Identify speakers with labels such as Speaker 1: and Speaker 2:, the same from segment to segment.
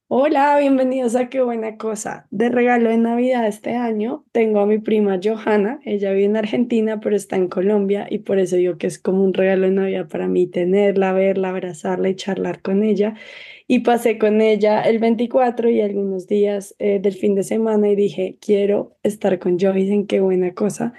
Speaker 1: Hola, bienvenidos a Qué Buena Cosa. De regalo de Navidad este año tengo a mi prima Johanna. Ella vive en Argentina, pero está en Colombia y por eso digo que es como un regalo de Navidad para mí tenerla, verla, abrazarla y charlar con ella. Y pasé con ella el 24 y algunos días del fin de semana y dije, quiero estar con Joyce en Qué Buena Cosa.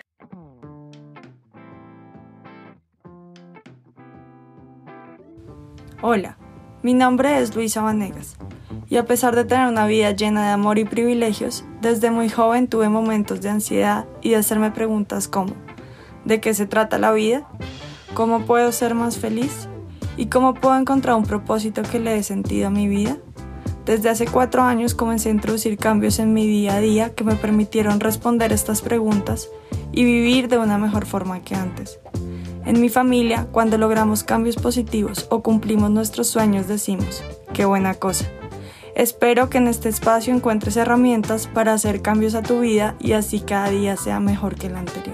Speaker 1: Hola, mi nombre es Luisa Vanegas y a pesar de tener una vida llena de amor y privilegios, desde muy joven tuve momentos de ansiedad y de hacerme preguntas como ¿de qué se trata la vida? ¿Cómo puedo ser más feliz? ¿Y cómo puedo encontrar un propósito que le dé sentido a mi vida? Desde hace 4 años comencé a introducir cambios en mi día a día que me permitieron responder estas preguntas y vivir de una mejor forma que antes. En mi familia, cuando logramos cambios positivos o cumplimos nuestros sueños, decimos, ¡qué buena cosa! Espero que en este espacio encuentres herramientas para hacer cambios a tu vida y así cada día sea mejor que el anterior.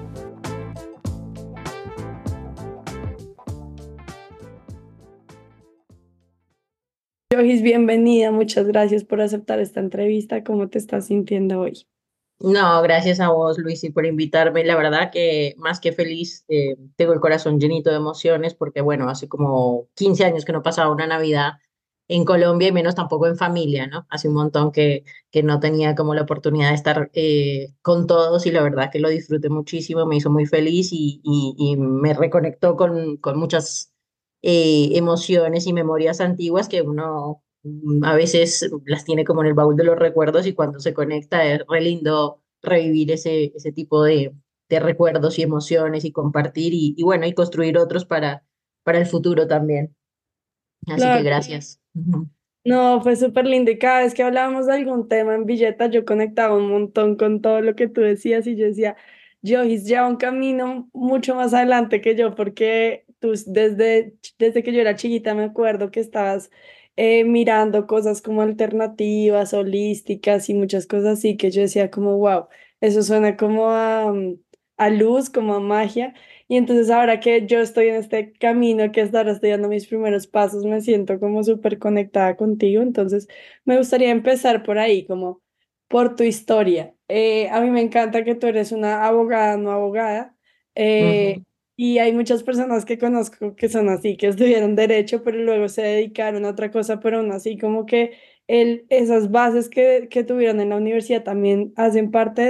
Speaker 1: Yohis, bienvenida, muchas gracias por aceptar esta entrevista. ¿Cómo te estás sintiendo hoy?
Speaker 2: No, gracias a vos, Luisi, por invitarme. La verdad que más que feliz, tengo el corazón llenito de emociones porque, bueno, hace como 15 años que no pasaba una Navidad en Colombia y menos tampoco en familia, ¿no? Hace un montón que no tenía como la oportunidad de estar con todos y la verdad que lo disfruté muchísimo, me hizo muy feliz y me reconectó con muchas emociones y memorias antiguas que uno a veces las tiene como en el baúl de los recuerdos y cuando se conecta es re lindo revivir ese tipo de recuerdos y emociones y compartir y bueno, y construir otros para el futuro también. Así que
Speaker 1: Claro.
Speaker 2: gracias. Ujú.
Speaker 1: No, fue súper lindo y cada vez que hablábamos de algún tema en Villeta yo conectaba un montón con todo lo que tú decías y yo decía, Joyce lleva un camino mucho más adelante que yo porque tú desde que yo era chiquita me acuerdo que estabas mirando cosas como alternativas, holísticas y muchas cosas así que yo decía como, wow, eso suena como a luz, como a magia. Y entonces ahora que yo estoy en este camino, que hasta ahora estoy dando mis primeros pasos, me siento como súper conectada contigo. Entonces me gustaría empezar por ahí, como por tu historia. A mí me encanta que tú eres una abogada, no abogada. eh,
Speaker 2: Ujú.
Speaker 1: y hay muchas personas que conozco que son así, que estudiaron derecho, pero luego se dedicaron a otra cosa, pero aún así como que esas bases que tuvieron en la universidad también hacen parte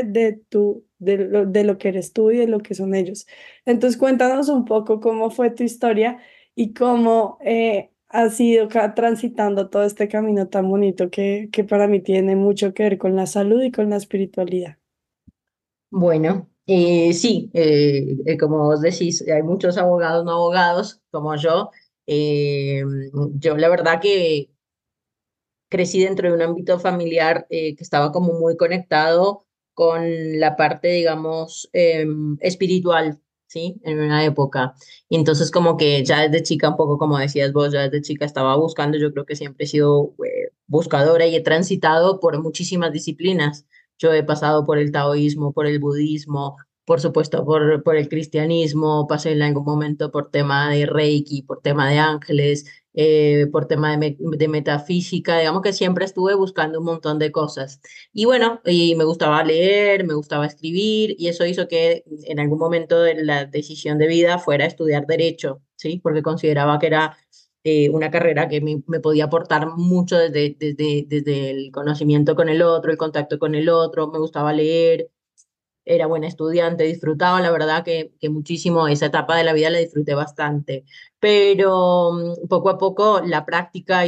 Speaker 1: de lo que eres tú y de lo que son ellos. Entonces, cuéntanos un poco cómo fue tu historia y cómo has ido transitando todo este camino tan bonito que para mí tiene mucho que ver con la salud y con la espiritualidad.
Speaker 2: Bueno, sí, como vos decís, hay muchos abogados no abogados como yo. Eh, yo la verdad que crecí dentro de un ámbito familiar que estaba como muy conectado con la parte, digamos, espiritual, ¿sí? En una época. Y entonces como que ya desde chica, un poco como decías vos, ya desde chica estaba buscando, yo creo que siempre he sido buscadora y he transitado por muchísimas disciplinas. Yo he pasado por el taoísmo, por el budismo. Por supuesto, por el cristianismo, pasé en algún momento por tema de Reiki, por tema de ángeles, por tema de metafísica, digamos que siempre estuve buscando un montón de cosas. Y bueno, y me gustaba leer, me gustaba escribir, y eso hizo que en algún momento de la decisión de vida fuera estudiar derecho, ¿sí? Porque consideraba que era una carrera que me podía aportar mucho desde el conocimiento con el otro, el contacto con el otro, me gustaba leer, era buena estudiante, disfrutaba, la verdad que muchísimo esa etapa de la vida la disfruté bastante, pero poco a poco la práctica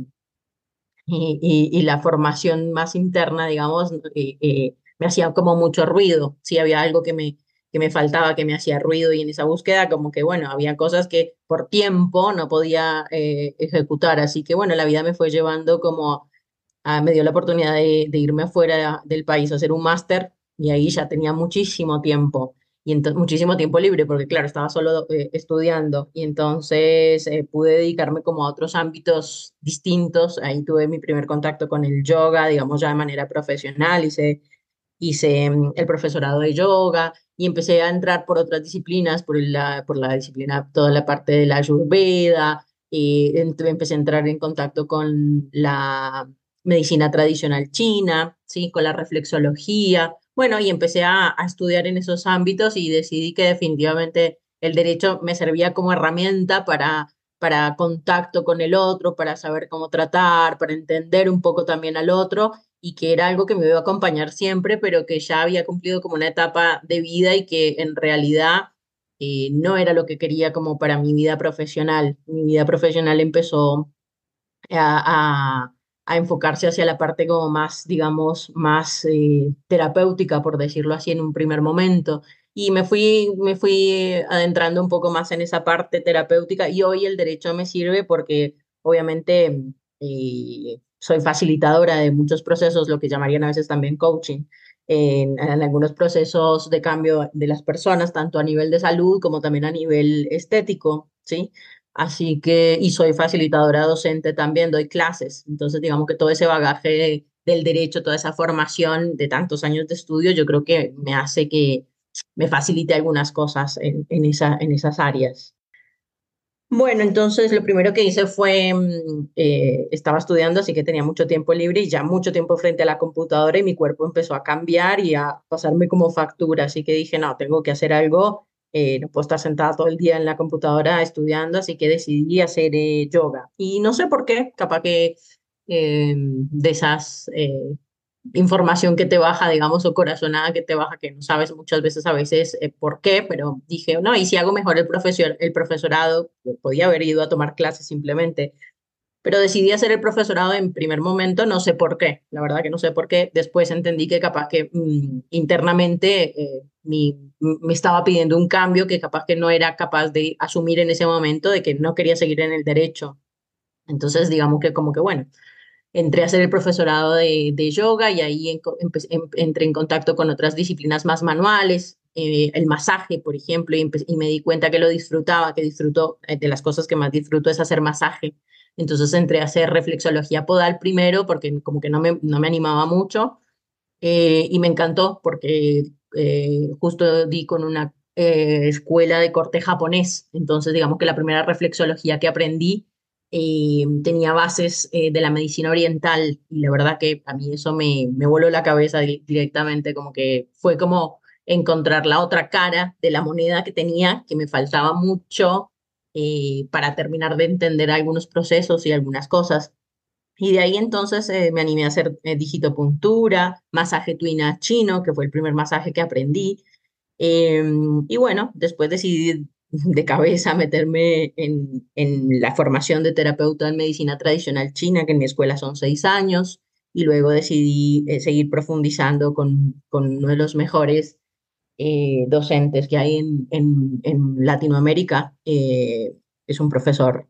Speaker 2: y la formación más interna, digamos, me hacía como mucho ruido, sí, había algo que me faltaba, que me hacía ruido y en esa búsqueda como que, bueno, había cosas que por tiempo no podía ejecutar, así que, bueno, la vida me fue llevando como me dio la oportunidad de irme afuera del país a hacer un máster y ahí ya tenía muchísimo tiempo y muchísimo tiempo libre porque claro, estaba solo estudiando y entonces pude dedicarme como a otros ámbitos distintos. Ahí tuve mi primer contacto con el yoga, digamos ya de manera profesional, hice el profesorado de yoga y empecé a entrar por otras disciplinas, por la disciplina, toda la parte de la Ayurveda, empecé a entrar en contacto con medicina tradicional china, ¿sí? Con la reflexología. Bueno, y empecé a estudiar en esos ámbitos y decidí que definitivamente el derecho me servía como herramienta para contacto con el otro, para saber cómo tratar, para entender un poco también al otro y que era algo que me iba a acompañar siempre, pero que ya había cumplido como una etapa de vida y que en realidad no era lo que quería como para mi vida profesional. Mi vida profesional empezó a enfocarse hacia la parte como más, digamos, más terapéutica, por decirlo así, en un primer momento. Y me fui adentrando un poco más en esa parte terapéutica y hoy el derecho me sirve porque obviamente soy facilitadora de muchos procesos, lo que llamarían a veces también coaching, en algunos procesos de cambio de las personas, tanto a nivel de salud como también a nivel estético, ¿sí? Así que, y soy facilitadora docente también, doy clases. Entonces, digamos que todo ese bagaje del derecho, toda esa formación de tantos años de estudio, yo creo que me hace que me facilite algunas cosas en esas áreas. Bueno, entonces lo primero que hice fue, estaba estudiando, así que tenía mucho tiempo libre y ya mucho tiempo frente a la computadora y mi cuerpo empezó a cambiar y a pasarme como factura, así que dije, no, tengo que hacer algo, no puedo estar sentada todo el día en la computadora estudiando, así que decidí hacer yoga. Y no sé por qué, capaz que de esas información que te baja, digamos, o corazonada que te baja, que no sabes muchas veces a veces por qué, pero dije, no, y si hago mejor el profesorado, podía haber ido a tomar clases simplemente, pero decidí hacer el profesorado en primer momento, no sé por qué, la verdad que no sé por qué, después entendí que capaz que internamente me estaba pidiendo un cambio que capaz que no era capaz de asumir en ese momento, de que no quería seguir en el derecho. Entonces, digamos que como que bueno, entré a hacer el profesorado de yoga y ahí entré en contacto con otras disciplinas más manuales, el masaje, por ejemplo, y me di cuenta que lo disfrutaba, que disfruto, de las cosas que más disfruto es hacer masaje. Entonces entré a hacer reflexología podal primero porque como que no me animaba mucho y me encantó porque justo di con una escuela de corte japonés. Entonces, digamos que la primera reflexología que aprendí tenía bases de la medicina oriental y la verdad que a mí eso me voló la cabeza directamente, como que fue como encontrar la otra cara de la moneda que tenía, que me faltaba mucho para terminar de entender algunos procesos y algunas cosas. Y de ahí entonces me animé a hacer digitopuntura, masaje tuina chino, que fue el primer masaje que aprendí. Eh, y bueno, después decidí de cabeza meterme en la formación de terapeuta en medicina tradicional china, que en mi escuela son 6 años, y luego decidí seguir profundizando con uno de los mejores docentes que hay en Latinoamérica. Es un profesor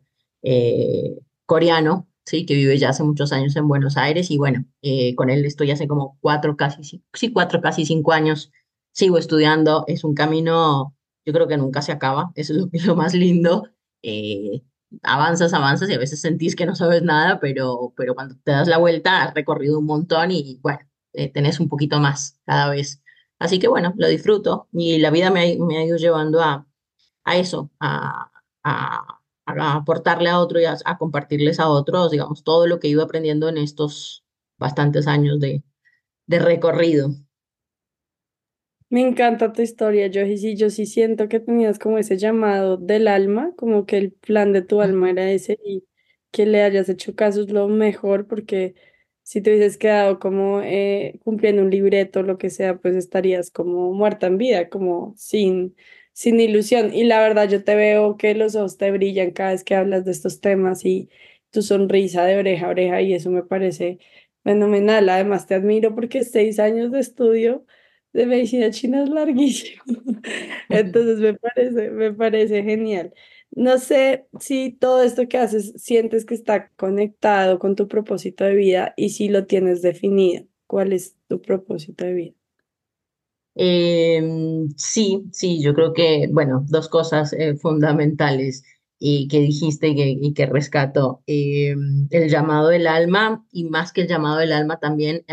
Speaker 2: coreano, ¿sí? Que vive ya hace muchos años en Buenos Aires y bueno, con él estoy hace como 4, casi 5 años. Sigo estudiando, es un camino, yo creo que nunca se acaba, eso es lo más lindo. Eh, Avanzas, avanzas y a veces sentís que no sabes nada, pero cuando te das la vuelta has recorrido un montón y bueno, tenés un poquito más cada vez. Así que bueno, lo disfruto y la vida me ha ido llevando a eso, a aportarle a otro y a compartirles a otros, digamos, todo lo que he ido aprendiendo en estos bastantes años de recorrido.
Speaker 1: Me encanta tu historia, Joji. Sí, yo sí siento que tenías como ese llamado del alma, como que el plan de tu alma era ese y que le hayas hecho caso es lo mejor porque si te hubieses quedado como cumpliendo un libreto, lo que sea, pues estarías como muerta en vida, como sin ilusión. Y la verdad, yo te veo que los ojos te brillan cada vez que hablas de estos temas y tu sonrisa de oreja a oreja y eso me parece fenomenal. Además, te admiro porque 6 años de estudio de medicina china es larguísimo. Entonces me parece genial. No sé si todo esto que haces sientes que está conectado con tu propósito de vida y si lo tienes definido. ¿Cuál es tu propósito de vida?
Speaker 2: Sí, sí, yo creo que, bueno, dos cosas fundamentales y que dijiste y que rescato. El llamado del alma y más que el llamado del alma también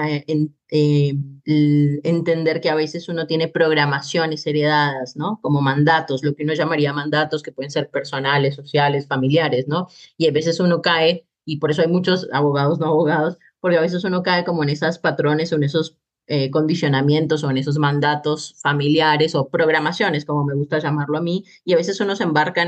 Speaker 2: entender que a veces uno tiene programaciones heredadas, ¿no? Como mandatos, lo que uno llamaría mandatos que pueden ser personales, sociales, familiares, ¿no? Y a veces uno cae, y por eso hay muchos abogados, no abogados porque a veces uno cae como en esos patrones o en esos condicionamientos o en esos mandatos familiares o programaciones, como me gusta llamarlo a mí, y a veces uno se embarca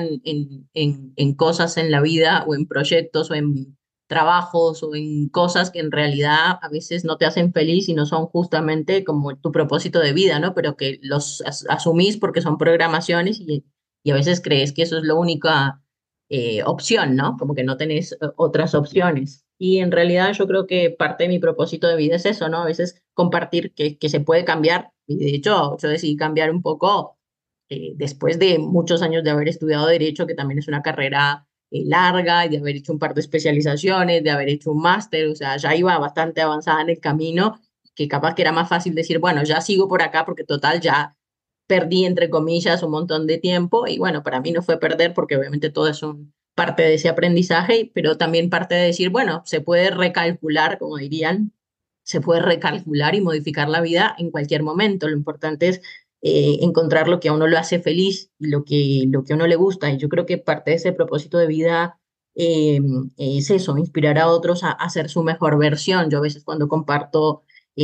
Speaker 2: en cosas en la vida o en proyectos o en trabajos o en cosas que en realidad a veces no te hacen feliz y no son justamente como tu propósito de vida, ¿no? Pero que los asumís porque son programaciones y a veces crees que eso es la única opción, ¿no? Como que no tenés otras opciones. Y en realidad yo creo que parte de mi propósito de vida es eso, ¿no? A veces compartir que se puede cambiar. Y de hecho, yo decidí cambiar un poco después de muchos años de haber estudiado Derecho, que también es una carrera larga, y de haber hecho un par de especializaciones, de haber hecho un máster, o sea, ya iba bastante avanzada en el camino, que capaz que era más fácil decir, bueno, ya sigo por acá porque total ya perdí, entre comillas, un montón de tiempo y bueno, para mí no fue perder porque obviamente todo es un parte de ese aprendizaje, pero también parte de decir, bueno, se puede recalcular, como dirían, se puede recalcular y modificar la vida en cualquier momento. Lo importante es encontrar lo que a uno lo hace feliz y lo que a uno le gusta. Y yo creo que parte de ese propósito de vida eh, es eso, inspirar a otros a ser su mejor versión. Yo a veces cuando comparto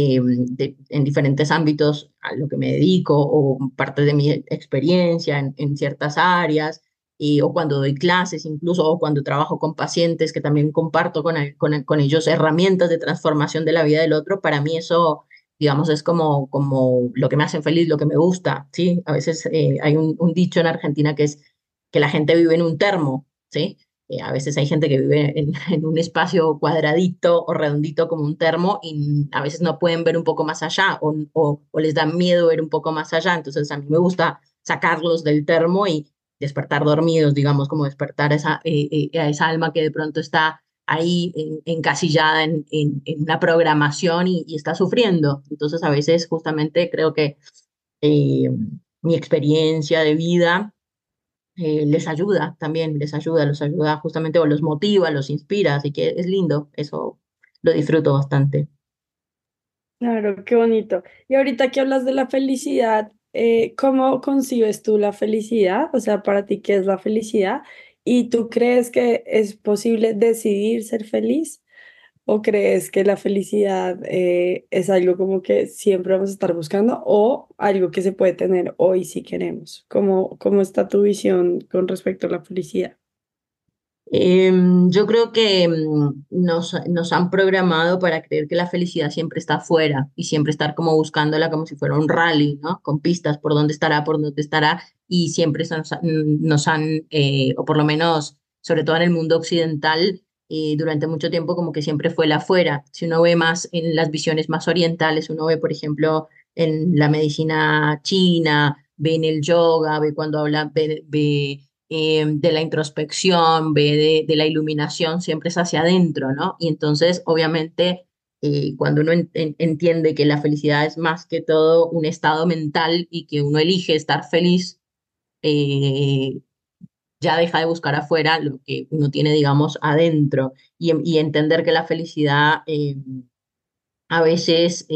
Speaker 2: en diferentes ámbitos a lo que me dedico o parte de mi experiencia en ciertas áreas, o cuando doy clases incluso, o cuando trabajo con pacientes que también comparto con ellos herramientas de transformación de la vida del otro, para mí eso, digamos, es como lo que me hace feliz, lo que me gusta, ¿sí? A veces hay un dicho en Argentina que es que la gente vive en un termo, ¿sí? A veces hay gente que vive en un espacio cuadradito o redondito como un termo y a veces no pueden ver un poco más allá o les da miedo ver un poco más allá. Entonces a mí me gusta sacarlos del termo y despertar dormidos, digamos, como despertar a esa alma que de pronto está ahí encasillada en una programación y está sufriendo. Entonces a veces justamente creo que eh, mi experiencia de vida les ayuda también, los ayuda justamente o los motiva, los inspira, así que es lindo, eso lo disfruto bastante.
Speaker 1: Claro, qué bonito. Y ahorita que hablas de la felicidad, ¿cómo concibes tú la felicidad? O sea, para ti, ¿qué es la felicidad? ¿Y tú crees que es posible decidir ser feliz? ¿O crees que la felicidad es algo como que siempre vamos a estar buscando o algo que se puede tener hoy si queremos? ¿Cómo está tu visión con respecto a la felicidad?
Speaker 2: Yo creo que nos han programado para creer que la felicidad siempre está afuera y siempre estar como buscándola como si fuera un rally, ¿no? Con pistas por dónde estará, y siempre nos han o por lo menos, sobre todo en el mundo occidental, durante mucho tiempo como que siempre fue la afuera. Si uno ve más en las visiones más orientales, uno ve, por ejemplo, en la medicina china, ve en el yoga, ve cuando habla, ve de la introspección, ve de la iluminación, siempre es hacia adentro, ¿no? Y entonces, obviamente, cuando uno entiende que la felicidad es más que todo un estado mental y que uno elige estar feliz, eh, ya deja de buscar afuera lo que uno tiene, digamos, adentro y entender que la felicidad a veces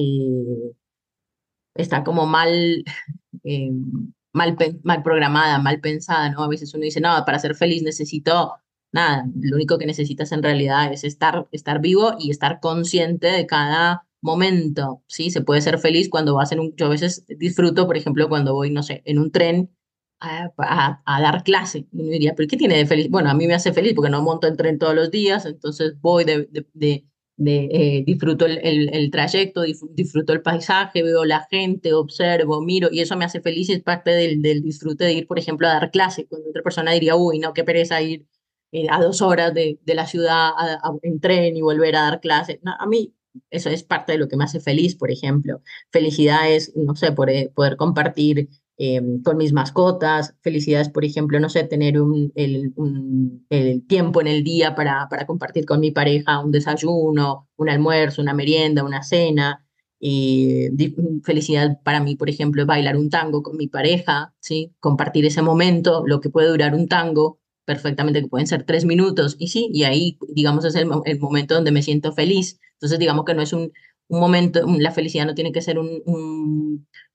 Speaker 2: está como mal, eh, mal programada, mal pensada, ¿no? A veces uno dice, no, para ser feliz necesito nada, lo único que necesitas en realidad es estar vivo y estar consciente de cada momento, ¿sí? Se puede ser feliz cuando vas yo a veces disfruto, por ejemplo, cuando voy, no sé, en un tren a dar clase. Y uno diría, ¿pero qué tiene de feliz? Bueno, a mí me hace feliz porque no monto en tren todos los días, entonces voy disfruto el trayecto, disfruto el paisaje, veo la gente, observo, miro, y eso me hace feliz y es parte del disfrute de ir, por ejemplo, a dar clase, cuando otra persona diría, uy, no, qué pereza ir a 2 horas de la ciudad en tren y volver a dar clase. No, a mí eso es parte de lo que me hace feliz, por ejemplo. Felicidad es, no sé, poder compartir con mis mascotas, felicidades, por ejemplo, no sé, tener el tiempo en el día para compartir con mi pareja un desayuno, un almuerzo, una merienda, una cena. Felicidad para mí, por ejemplo, es bailar un tango con mi pareja, ¿sí? Compartir ese momento, lo que puede durar un tango, perfectamente, que pueden ser 3 minutos, y sí, y ahí, digamos, es el momento donde me siento feliz. Entonces, digamos que no es un momento, la felicidad no tiene que ser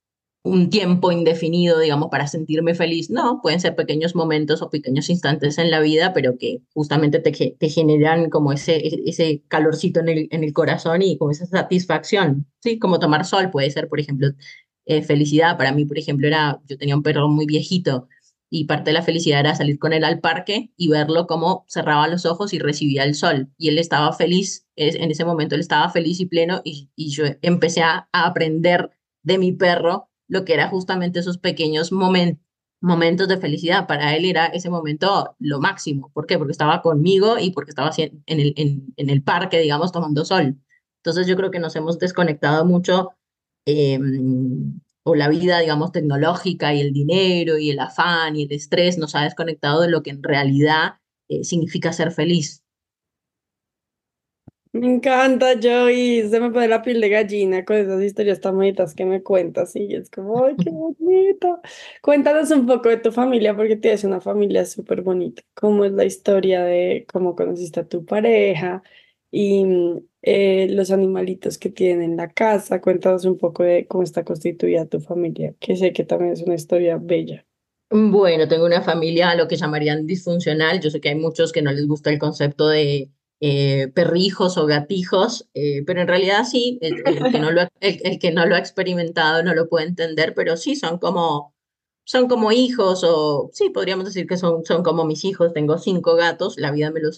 Speaker 2: un tiempo indefinido, digamos, para sentirme feliz. No, pueden ser pequeños momentos o pequeños instantes en la vida, pero que justamente te generan como ese calorcito en el corazón y como esa satisfacción. Sí, como tomar sol puede ser, por ejemplo, felicidad. Para mí, por ejemplo, yo tenía un perro muy viejito y parte de la felicidad era salir con él al parque y verlo como cerraba los ojos y recibía el sol. Y él estaba feliz, en ese momento él estaba feliz y pleno y yo empecé a aprender de mi perro lo que era justamente esos pequeños momentos de felicidad. Para él era ese momento lo máximo. ¿Por qué? Porque estaba conmigo y porque estaba en el parque, digamos, tomando sol. Entonces yo creo que nos hemos desconectado mucho, eh, o la vida, digamos, tecnológica y el dinero y el afán y el estrés nos ha desconectado de lo que en realidad significa ser feliz.
Speaker 1: Me encanta, Joey. Se me pone la piel de gallina con esas historias tan bonitas que me cuentas. Y es como, ¡ay, qué bonito! Cuéntanos un poco de tu familia, porque tienes una familia súper bonita. ¿Cómo es la historia de cómo conociste a tu pareja y los animalitos que tienen en la casa? Cuéntanos un poco de cómo está constituida tu familia, que sé que también es una historia bella.
Speaker 2: Bueno, tengo una familia, lo que llamarían disfuncional. Yo sé que hay muchos que no les gusta el concepto de perrijos o gatijos, pero en realidad sí, el que no el que no lo ha experimentado no lo puede entender, pero sí, son como hijos, o sí, podríamos decir que son como mis hijos. Tengo 5 gatos, la vida me los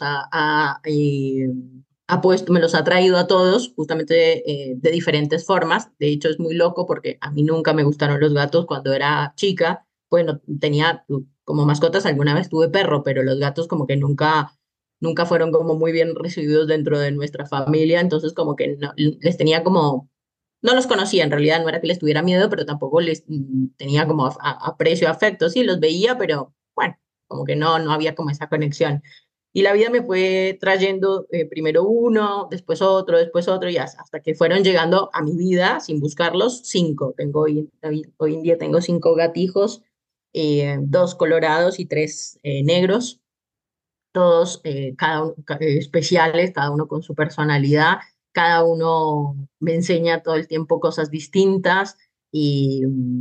Speaker 2: ha puesto, me los ha traído a todos justamente de diferentes formas. De hecho, es muy loco porque a mí nunca me gustaron los gatos cuando era chica. Bueno, tenía como mascotas, alguna vez tuve perro, pero los gatos como que nunca fueron como muy bien recibidos dentro de nuestra familia, entonces como que les tenía como, no los conocía, en realidad no era que les tuviera miedo, pero tampoco les tenía como aprecio, afecto, sí, los veía, pero bueno, como que no había como esa conexión. Y la vida me fue trayendo primero uno, después otro, y hasta que fueron llegando a mi vida sin buscarlos, 5. Hoy en día tengo 5 gatijos, 2 colorados y 3 negros, todos especiales, cada uno con su personalidad, cada uno me enseña todo el tiempo cosas distintas y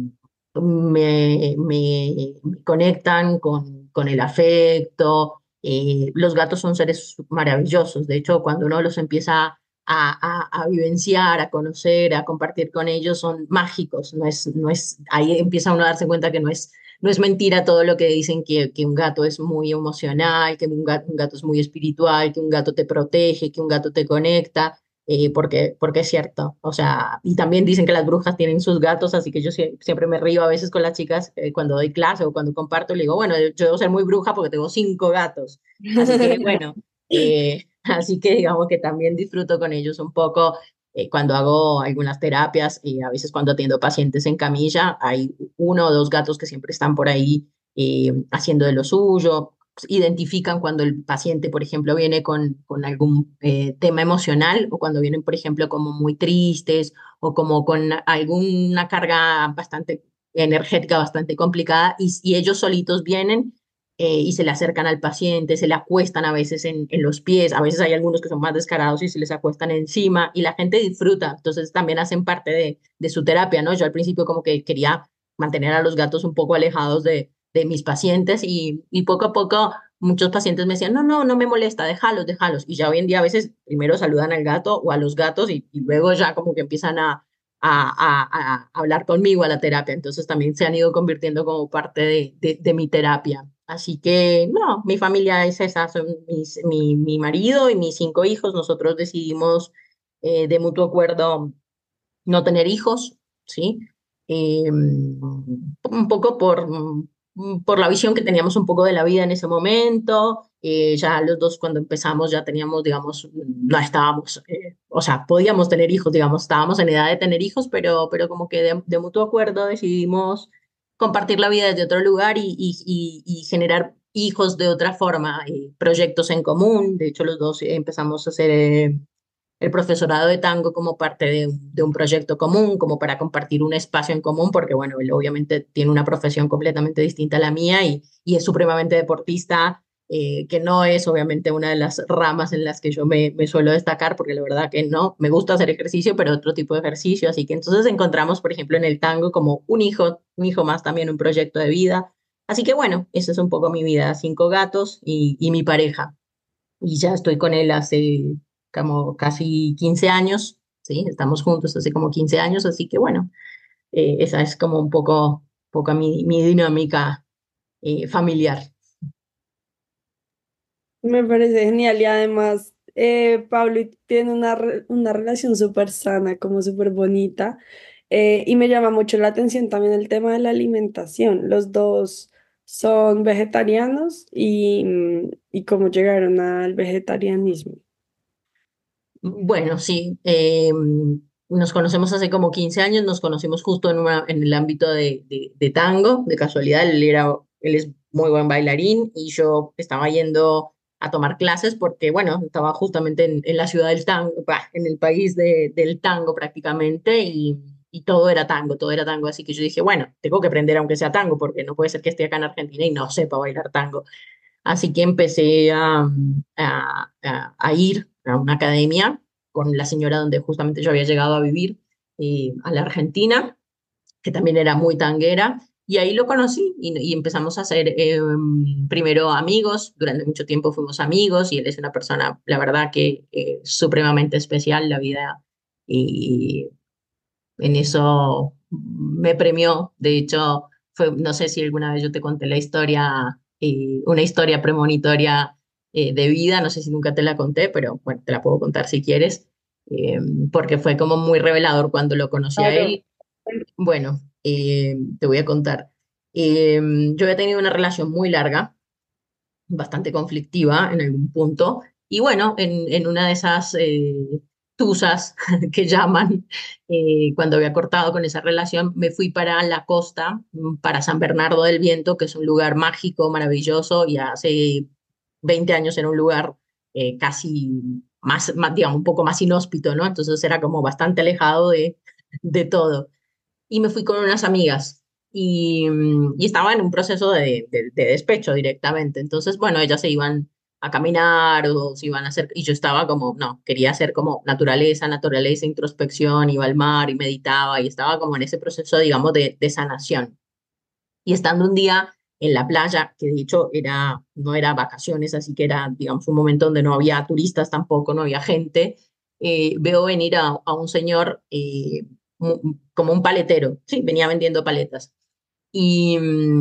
Speaker 2: me conectan con el afecto. Los gatos son seres maravillosos, de hecho, cuando uno los empieza a vivenciar, a conocer, a compartir con ellos, son mágicos. Ahí empieza uno a darse cuenta que no es mentira todo lo que dicen que un gato es muy emocional, que un gato es muy espiritual, que un gato te protege, que un gato te conecta, porque es cierto. O sea, y también dicen que las brujas tienen sus gatos, así que yo siempre me río a veces con las chicas cuando doy clase o cuando comparto, le digo, bueno, yo debo ser muy bruja porque tengo 5 gatos. Así que, bueno, así que digamos que también disfruto con ellos un poco cuando hago algunas terapias y a veces cuando atiendo pacientes en camilla, hay 1 o 2 gatos que siempre están por ahí haciendo de lo suyo. Identifican cuando el paciente, por ejemplo, viene con algún tema emocional o cuando vienen, por ejemplo, como muy tristes o como con alguna carga bastante energética, bastante complicada, y ellos solitos vienen y se le acercan al paciente, se le acuestan a veces en los pies, a veces hay algunos que son más descarados y se les acuestan encima y la gente disfruta, entonces también hacen parte de su terapia, ¿no? Yo al principio como que quería mantener a los gatos un poco alejados de mis pacientes y poco a poco muchos pacientes me decían, no me molesta, déjalos. Y ya hoy en día a veces primero saludan al gato o a los gatos y luego ya como que empiezan a hablar conmigo a la terapia. Entonces también se han ido convirtiendo como parte de mi terapia. Así que no, mi familia es esa, son mi marido y mis 5 hijos. Nosotros decidimos de mutuo acuerdo no tener hijos, ¿sí? Un poco por la visión que teníamos un poco de la vida en ese momento. Ya los dos cuando empezamos ya teníamos, digamos, no estábamos, o sea, podíamos tener hijos, digamos, estábamos en edad de tener hijos, pero como que de mutuo acuerdo decidimos compartir la vida desde otro lugar y generar hijos de otra forma, proyectos en común. De hecho, los dos empezamos a hacer el profesorado de tango como parte de un proyecto común, como para compartir un espacio en común, porque bueno, él obviamente tiene una profesión completamente distinta a la mía y es supremamente deportista que no es obviamente una de las ramas en las que yo me suelo destacar, porque la verdad que no, me gusta hacer ejercicio, pero otro tipo de ejercicio, así que entonces encontramos, por ejemplo, en el tango como un hijo más también, un proyecto de vida. Así que bueno, esa es un poco mi vida, 5 gatos y mi pareja. Y ya estoy con él hace como casi 15 años, ¿sí? Estamos juntos hace como 15 años, así que bueno, esa es como un poco mi dinámica familiar.
Speaker 1: Me parece genial y además Pablo tiene una relación súper sana, como súper bonita y me llama mucho la atención también el tema de la alimentación. Los dos son vegetarianos y cómo llegaron al vegetarianismo.
Speaker 2: Bueno, sí, nos conocemos hace como 15 años, nos conocimos justo en el ámbito de tango, de casualidad, él es muy buen bailarín y yo estaba yendo a tomar clases porque, bueno, estaba justamente en la ciudad del tango, bah, en el país del tango prácticamente y todo era tango, así que yo dije, bueno, tengo que aprender aunque sea tango porque no puede ser que esté acá en Argentina y no sepa bailar tango. Así que empecé a ir a una academia con la señora donde justamente yo había llegado a vivir, a la Argentina, que también era muy tanguera, y ahí lo conocí y empezamos a ser primero amigos, durante mucho tiempo fuimos amigos, y él es una persona, la verdad que supremamente especial, la vida, y en eso me premió. De hecho, no sé si alguna vez yo te conté la historia, una historia premonitoria de vida, no sé si nunca te la conté, pero bueno, te la puedo contar si quieres, eh, porque fue como muy revelador cuando lo conocí a
Speaker 1: Claro.
Speaker 2: él. Bueno, te voy a contar. Yo había tenido una relación muy larga, bastante conflictiva en algún punto. Y bueno, en una de esas tusas que llaman, cuando había cortado con esa relación, me fui para la costa, para San Bernardo del Viento, que es un lugar mágico, maravilloso, y hace 20 años era un lugar casi más, digamos, un poco más inhóspito, ¿no? Entonces era como bastante alejado de todo y me fui con unas amigas y estaba en un proceso de despecho directamente. Entonces, bueno, ellas se iban a caminar o se iban a hacer, y yo estaba como, no, quería hacer como naturaleza, naturaleza, introspección, iba al mar y meditaba y estaba como en ese proceso, digamos, de sanación. Y estando un día en la playa, que de hecho no era vacaciones, así que era, digamos, un momento donde no había turistas tampoco, no había gente, veo venir a un señor como un paletero, sí, venía vendiendo paletas. Y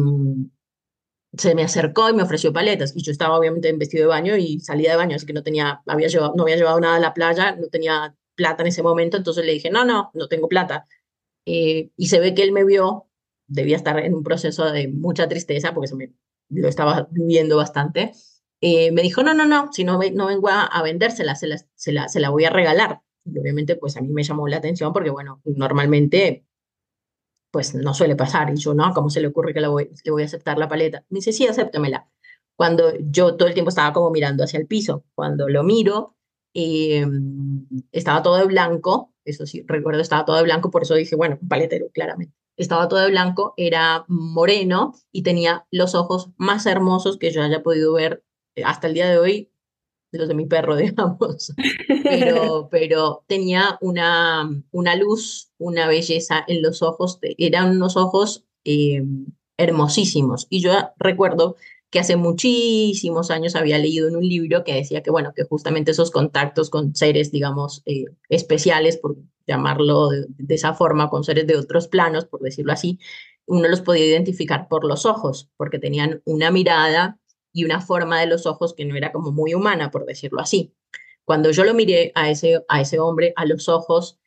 Speaker 2: se me acercó y me ofreció paletas. Y yo estaba obviamente en vestido de baño y salía de baño, así que no había llevado nada a la playa, no tenía plata en ese momento, entonces le dije, no, no, no tengo plata. Y se ve que él me vio, debía estar en un proceso de mucha tristeza porque lo estaba viviendo bastante. Me dijo, no, no, no, si no, no vengo a vendérsela, se la voy a regalar. Y obviamente, pues a mí me llamó la atención porque, bueno, normalmente, pues no suele pasar. Y yo, no, ¿cómo se le ocurre que le voy a aceptar la paleta? Me dice, sí, acéptemela. Cuando yo todo el tiempo estaba como mirando hacia el piso. Cuando lo miro, eh, estaba todo de blanco, eso sí, recuerdo, estaba todo de blanco, por eso dije, bueno, un paletero, claramente. Estaba todo de blanco, era moreno y tenía los ojos más hermosos que yo haya podido ver hasta el día de hoy, los de mi perro, digamos. Pero tenía una luz, una belleza en los ojos, eran unos ojos hermosísimos. Y yo recuerdo que hace muchísimos años había leído en un libro que decía que, bueno, que justamente esos contactos con seres, digamos, especiales, por llamarlo de esa forma, con seres de otros planos, por decirlo así, uno los podía identificar por los ojos, porque tenían una mirada y una forma de los ojos que no era como muy humana, por decirlo así. Cuando yo lo miré a ese hombre a los ojos,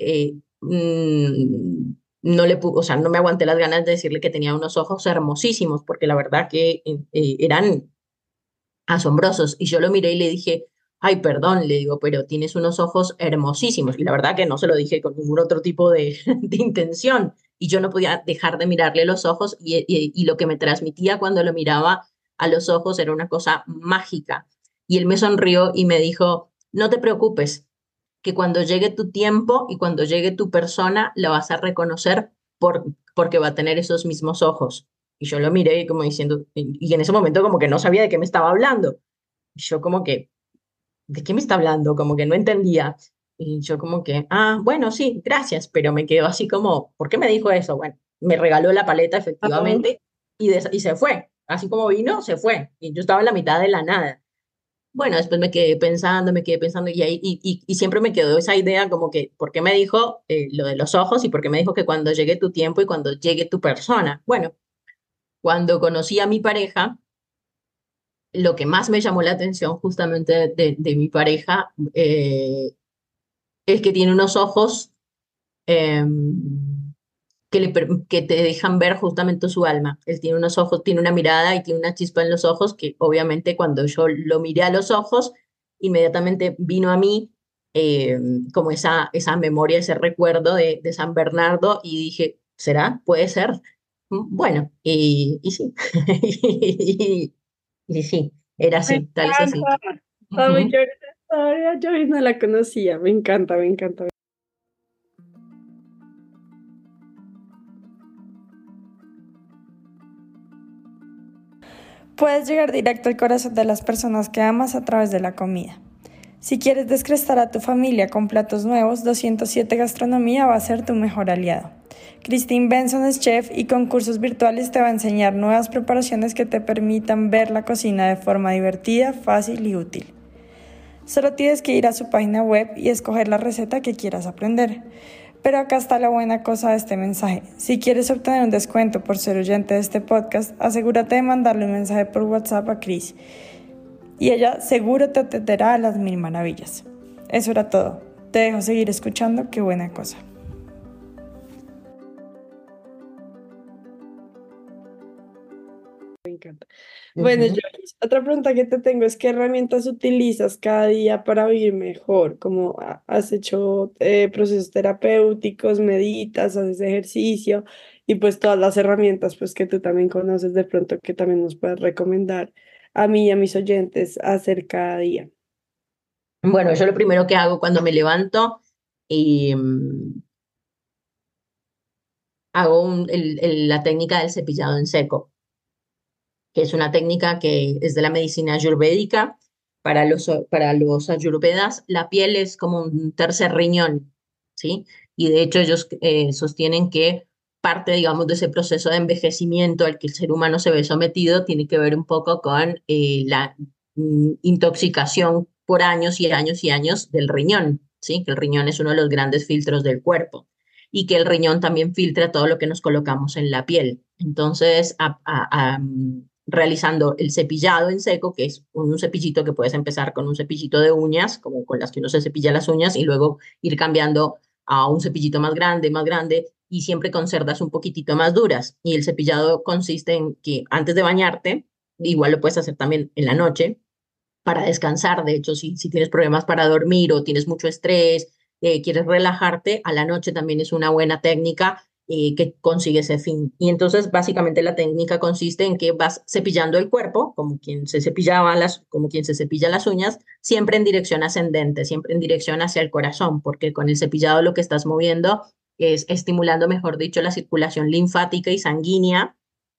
Speaker 2: no o sea, no me aguanté las ganas de decirle que tenía unos ojos hermosísimos, porque la verdad que eran asombrosos. Y yo lo miré y le dije, ay, perdón, le digo, pero tienes unos ojos hermosísimos. Y la verdad que no se lo dije con ningún otro tipo de intención. Y yo no podía dejar de mirarle los ojos y lo que me transmitía cuando lo miraba a los ojos era una cosa mágica. Y él me sonrió y me dijo, no te preocupes, que cuando llegue tu tiempo y cuando llegue tu persona, la vas a reconocer porque va a tener esos mismos ojos. Y yo lo miré como diciendo, y en ese momento como que no sabía de qué me estaba hablando. Y yo como que, ¿de qué me está hablando? Como que no entendía. Y yo como que, bueno, sí, gracias, pero me quedó así como, ¿por qué me dijo eso? Bueno, me regaló la paleta
Speaker 1: Ah,
Speaker 2: efectivamente y se fue. Así como vino, se fue. Y yo estaba en la mitad de la nada. Bueno, después me quedé pensando y siempre me quedó esa idea como que, ¿por qué me dijo lo de los ojos y por qué me dijo que cuando llegue tu tiempo y cuando llegue tu persona? Bueno, cuando conocí a mi pareja, lo que más me llamó la atención justamente de mi pareja es que tiene unos ojos eh, que te dejan ver justamente su alma. Él tiene unos ojos, tiene una mirada y tiene una chispa en los ojos que obviamente cuando yo lo miré a los ojos, inmediatamente vino a mí eh, como esa memoria, ese recuerdo de San Bernardo y dije, ¿será? ¿Puede ser? Bueno, y sí, y sí, era
Speaker 1: me
Speaker 2: así, tal es así.
Speaker 1: encanta. Está muy
Speaker 2: Ujú.
Speaker 1: chévere esta historia. Yo no la conocía. Me encanta, me encanta. Puedes llegar directo al corazón de las personas que amas a través de la comida. Si quieres descrestar a tu familia con platos nuevos, 207 Gastronomía va a ser tu mejor aliado. Christine Benson es chef y con cursos virtuales te va a enseñar nuevas preparaciones que te permitan ver la cocina de forma divertida, fácil y útil. Solo tienes que ir a su página web y escoger la receta que quieras aprender. Pero acá está la buena cosa de este mensaje. Si quieres obtener un descuento por ser oyente de este podcast, asegúrate de mandarle un mensaje por WhatsApp a Chris y ella seguro te atenderá a las mil maravillas. Eso era todo. Te dejo seguir escuchando, qué buena cosa. Me encanta. Bueno,
Speaker 2: Ujú.
Speaker 1: Joyce, otra pregunta que te tengo es ¿qué herramientas utilizas cada día para vivir mejor? ¿Cómo has hecho procesos terapéuticos, meditas, haces ejercicio y pues todas las herramientas pues que tú también conoces de pronto que también nos puedes recomendar a mí y a mis oyentes hacer cada día?
Speaker 2: Bueno, yo lo primero que hago cuando me levanto, y hago la técnica del cepillado en seco, que es una técnica que es de la medicina ayurvédica. Para los ayurvedas, la piel es como un tercer riñón, ¿sí? Y de hecho ellos sostienen que parte, digamos, de ese proceso de envejecimiento al que el ser humano se ve sometido tiene que ver un poco con la intoxicación por años y años y años del riñón, ¿sí? Que el riñón es uno de los grandes filtros del cuerpo y que el riñón también filtra todo lo que nos colocamos en la piel. Entonces, realizando el cepillado en seco, que es un cepillito que puedes empezar con un cepillito de uñas, como con las que uno se cepilla las uñas, y luego ir cambiando a un cepillito más grande, y siempre con cerdas un poquitito más duras. Y el cepillado consiste en que antes de bañarte, igual lo puedes hacer también en la noche, para descansar. De hecho, si tienes problemas para dormir o tienes mucho estrés, quieres relajarte, a la noche también es una buena técnica que consigue ese fin. Y entonces, básicamente, la técnica consiste en que vas cepillando el cuerpo, como quien se cepilla las uñas, siempre en dirección ascendente, siempre en dirección hacia el corazón, porque con el cepillado lo que estás moviendo es estimulando, mejor dicho, la circulación linfática y sanguínea,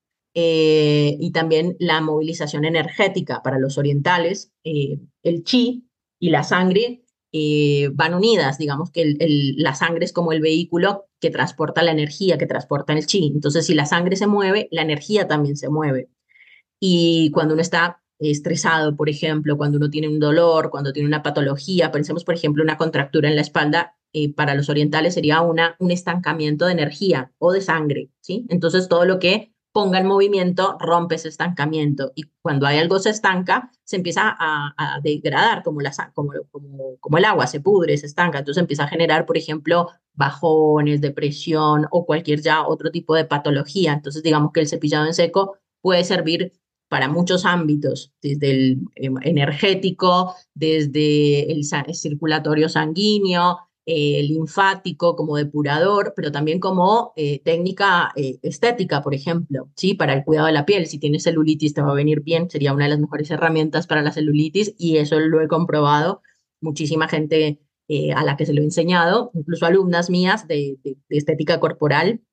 Speaker 2: y también la movilización energética para los orientales. El chi y la sangre van unidas, digamos que la sangre es como el vehículo que transporta la energía, que transporta el chi. Entonces, si la sangre se mueve, la energía también se mueve. Y cuando uno está estresado, por ejemplo, cuando uno tiene un dolor, cuando tiene una patología, pensemos, por ejemplo, una contractura en la espalda, para los orientales sería un estancamiento de energía o de sangre, ¿sí? Entonces, todo lo que ponga en movimiento rompe ese estancamiento y cuando hay algo se estanca, se empieza a degradar como el agua, se pudre, se estanca, entonces empieza a generar, por ejemplo, bajones, depresión o cualquier ya otro tipo de patología. Entonces, digamos que el cepillado en seco puede servir para muchos ámbitos, desde el energético, desde el circulatorio sanguíneo, linfático como depurador, pero también como técnica estética, por ejemplo, ¿sí? Para el cuidado de la piel. Si tienes celulitis te va a venir bien, sería una de las mejores herramientas para la celulitis y eso lo he comprobado. Muchísima gente a la que se lo he enseñado, incluso alumnas mías de estética corporal,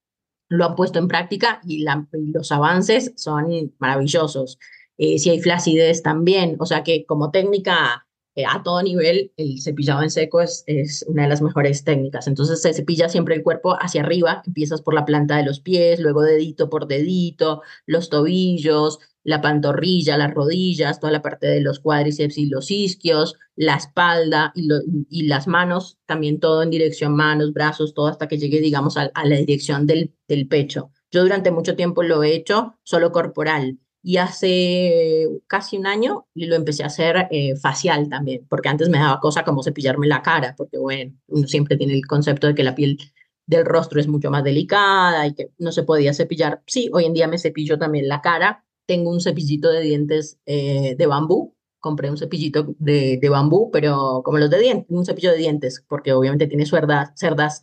Speaker 2: lo han puesto en práctica y los avances son maravillosos. Si hay flacidez también, o sea que como técnica a todo nivel, el cepillado en seco es una de las mejores técnicas. Entonces se cepilla siempre el cuerpo hacia arriba, empiezas por la planta de los pies, luego dedito por dedito, los tobillos, la pantorrilla, las rodillas, toda la parte de los cuádriceps y los isquios, la espalda y las manos, también todo en dirección manos, brazos, todo hasta que llegue, digamos, a la dirección del pecho. Yo durante mucho tiempo lo he hecho solo corporal y hace casi un año lo empecé a hacer facial también, porque antes me daba cosa como cepillarme la cara, porque bueno, uno siempre tiene el concepto de que la piel del rostro es mucho más delicada y que no se podía cepillar. Sí, hoy en día me cepillo también la cara. Tengo un cepillito de dientes de bambú. Compré un cepillito de bambú, pero como los de dientes, un cepillo de dientes, porque obviamente tiene cerdas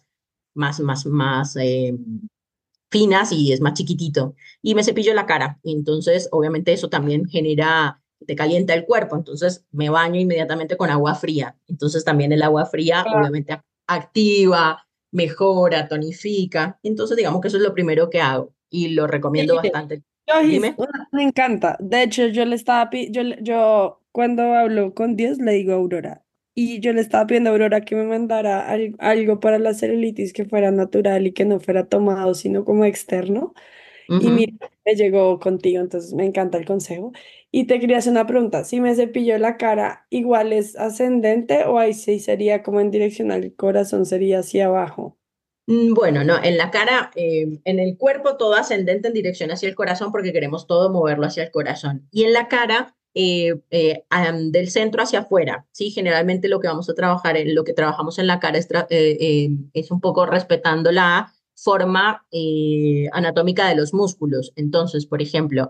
Speaker 2: más finas y es más chiquitito. Y me cepillo la cara. Entonces, obviamente eso también genera, te calienta el cuerpo. Entonces, me baño inmediatamente con agua fría. Entonces, también el agua fría, obviamente, activa, mejora, tonifica. Entonces, digamos que eso es lo primero que hago y lo recomiendo bastante. Dime.
Speaker 1: Me encanta. De hecho, yo le estaba yo cuando hablo con Dios le digo a Aurora. Y yo le estaba pidiendo a Aurora que me mandara algo para la celulitis que fuera natural y que no fuera tomado, sino como externo. Y
Speaker 2: Ujú.
Speaker 1: mira, me llegó contigo, entonces me encanta el consejo. Y te quería hacer una pregunta. Si me cepillo la cara, ¿igual es ascendente o ahí sí sería como en dirección al corazón, sería hacia abajo?
Speaker 2: Bueno, no, en la cara, en el cuerpo todo ascendente en dirección hacia el corazón porque queremos todo moverlo hacia el corazón. Y en la cara, del centro hacia afuera, ¿sí? Generalmente lo que vamos a trabajar, lo que trabajamos en la cara es un poco respetando la forma anatómica de los músculos. Entonces, por ejemplo,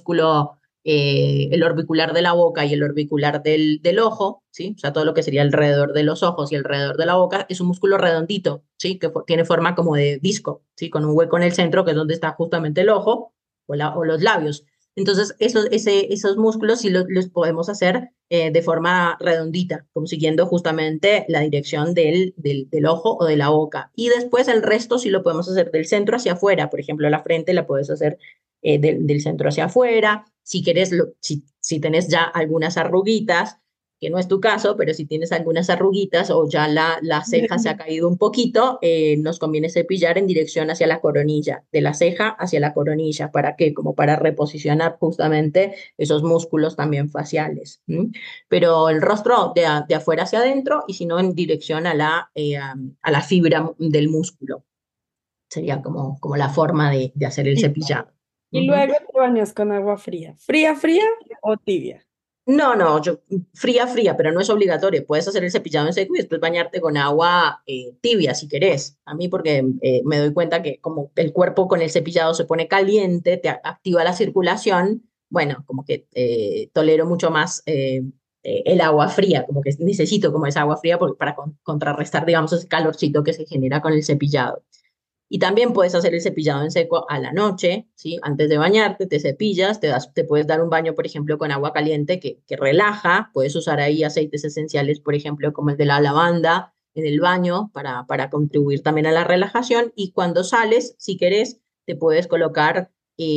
Speaker 2: el orbicular de la boca y el orbicular del ojo, ¿sí? O sea, todo lo que sería alrededor de los ojos y alrededor de la boca es un músculo redondito, ¿sí? Que tiene forma como de disco, ¿sí? Con un hueco en el centro, que es donde está justamente el ojo o los labios. Entonces, esos músculos sí los podemos hacer de forma redondita, como siguiendo justamente la dirección del ojo o de la boca. Y después el resto sí lo podemos hacer del centro hacia afuera. Por ejemplo, la frente la puedes hacer del centro hacia afuera. Si quieres, si tenés ya algunas arruguitas, que no es tu caso, pero si tienes algunas arruguitas o ya la ceja se ha caído un poquito, nos conviene cepillar en dirección hacia la coronilla, de la ceja hacia la coronilla. ¿Para qué? Como para reposicionar justamente esos músculos también faciales. ¿M? Pero el rostro de afuera hacia adentro y si no en dirección a la fibra del músculo. Sería como la forma de hacer el cepillado.
Speaker 1: Y
Speaker 2: Ujú.
Speaker 1: luego te bañas con agua fría. ¿Fría, fría o tibia?
Speaker 2: No, no, fría, fría, pero no es obligatorio. Puedes hacer el cepillado en seco y después bañarte con agua tibia si querés. A mí porque me doy cuenta que como el cuerpo con el cepillado se pone caliente, activa la circulación, bueno, como que tolero mucho más el agua fría, como que necesito como esa agua fría para contrarrestar, digamos, ese calorcito que se genera con el cepillado. Y también puedes hacer el cepillado en seco a la noche, ¿sí? Antes de bañarte, te cepillas, te puedes dar un baño, por ejemplo, con agua caliente que relaja. Puedes usar ahí aceites esenciales, por ejemplo, como el de la lavanda en el baño para contribuir también a la relajación. Y cuando sales, si querés, te puedes colocar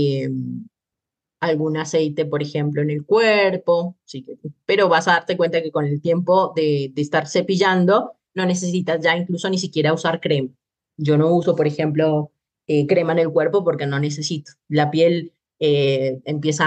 Speaker 2: algún aceite, por ejemplo, en el cuerpo, sí, pero vas a darte cuenta que con el tiempo de estar cepillando, no necesitas ya incluso ni siquiera usar crema. Yo no uso, por ejemplo, crema en el cuerpo porque no necesito. La piel empieza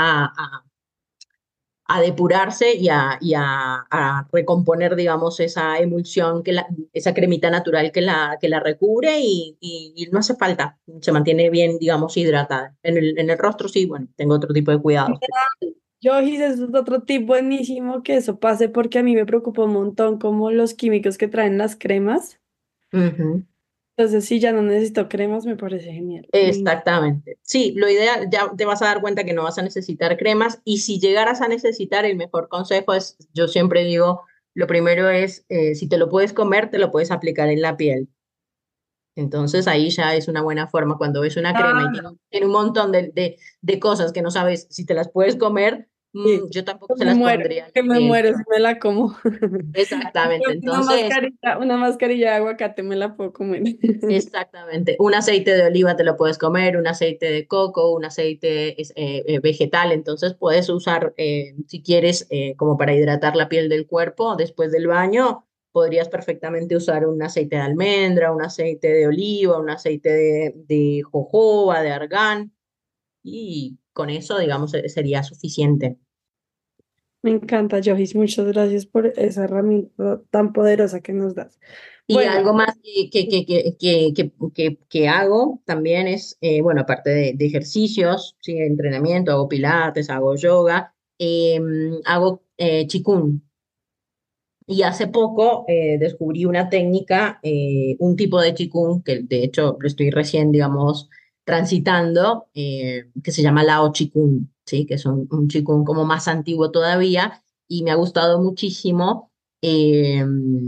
Speaker 2: a depurarse y a recomponer, digamos, esa emulsión, esa cremita natural que la recubre y no hace falta, se mantiene bien, digamos, hidratada. En el rostro sí, bueno, tengo otro tipo de cuidados.
Speaker 1: Yo hice eso es otro tip buenísimo que eso pase porque a mí me preocupa un montón como los químicos que traen las cremas.
Speaker 2: Ujú.
Speaker 1: Entonces, si ya no necesito cremas, me parece genial.
Speaker 2: Exactamente. Sí, lo ideal, ya te vas a dar cuenta que no vas a necesitar cremas y si llegaras a necesitar, el mejor consejo es, yo siempre digo, lo primero es, si te lo puedes comer, te lo puedes aplicar en la piel. Entonces ahí ya es una buena forma. Cuando ves una crema y
Speaker 1: Ah,
Speaker 2: tiene un montón de cosas que no sabes si te las puedes comer,
Speaker 1: Sí,
Speaker 2: yo tampoco se las pondría en
Speaker 1: que
Speaker 2: la
Speaker 1: me
Speaker 2: piel.
Speaker 1: muero si me la como.
Speaker 2: Exactamente, entonces,
Speaker 1: Una mascarilla de aguacate me la puedo comer.
Speaker 2: exactamente. Un aceite de oliva te lo puedes comer, un aceite de coco, un aceite vegetal. Entonces puedes usar, si quieres, como para hidratar la piel del cuerpo después del baño, podrías perfectamente usar un aceite de almendra, un aceite de oliva, un aceite de jojoba, de argán, y con eso, digamos, sería suficiente.
Speaker 1: Me encanta, Joyce. Muchas gracias por esa herramienta tan poderosa que nos das.
Speaker 2: Y
Speaker 1: Bueno,
Speaker 2: algo más que hago también es, bueno, aparte de ejercicios, sí, entrenamiento, hago pilates, hago yoga, hago qigong. Y hace poco descubrí una técnica, un tipo de qigong, que de hecho lo estoy recién, digamos, transitando, que se llama Lao Qigong, ¿sí? Que es un qigong como más antiguo todavía y me ha gustado muchísimo. eh,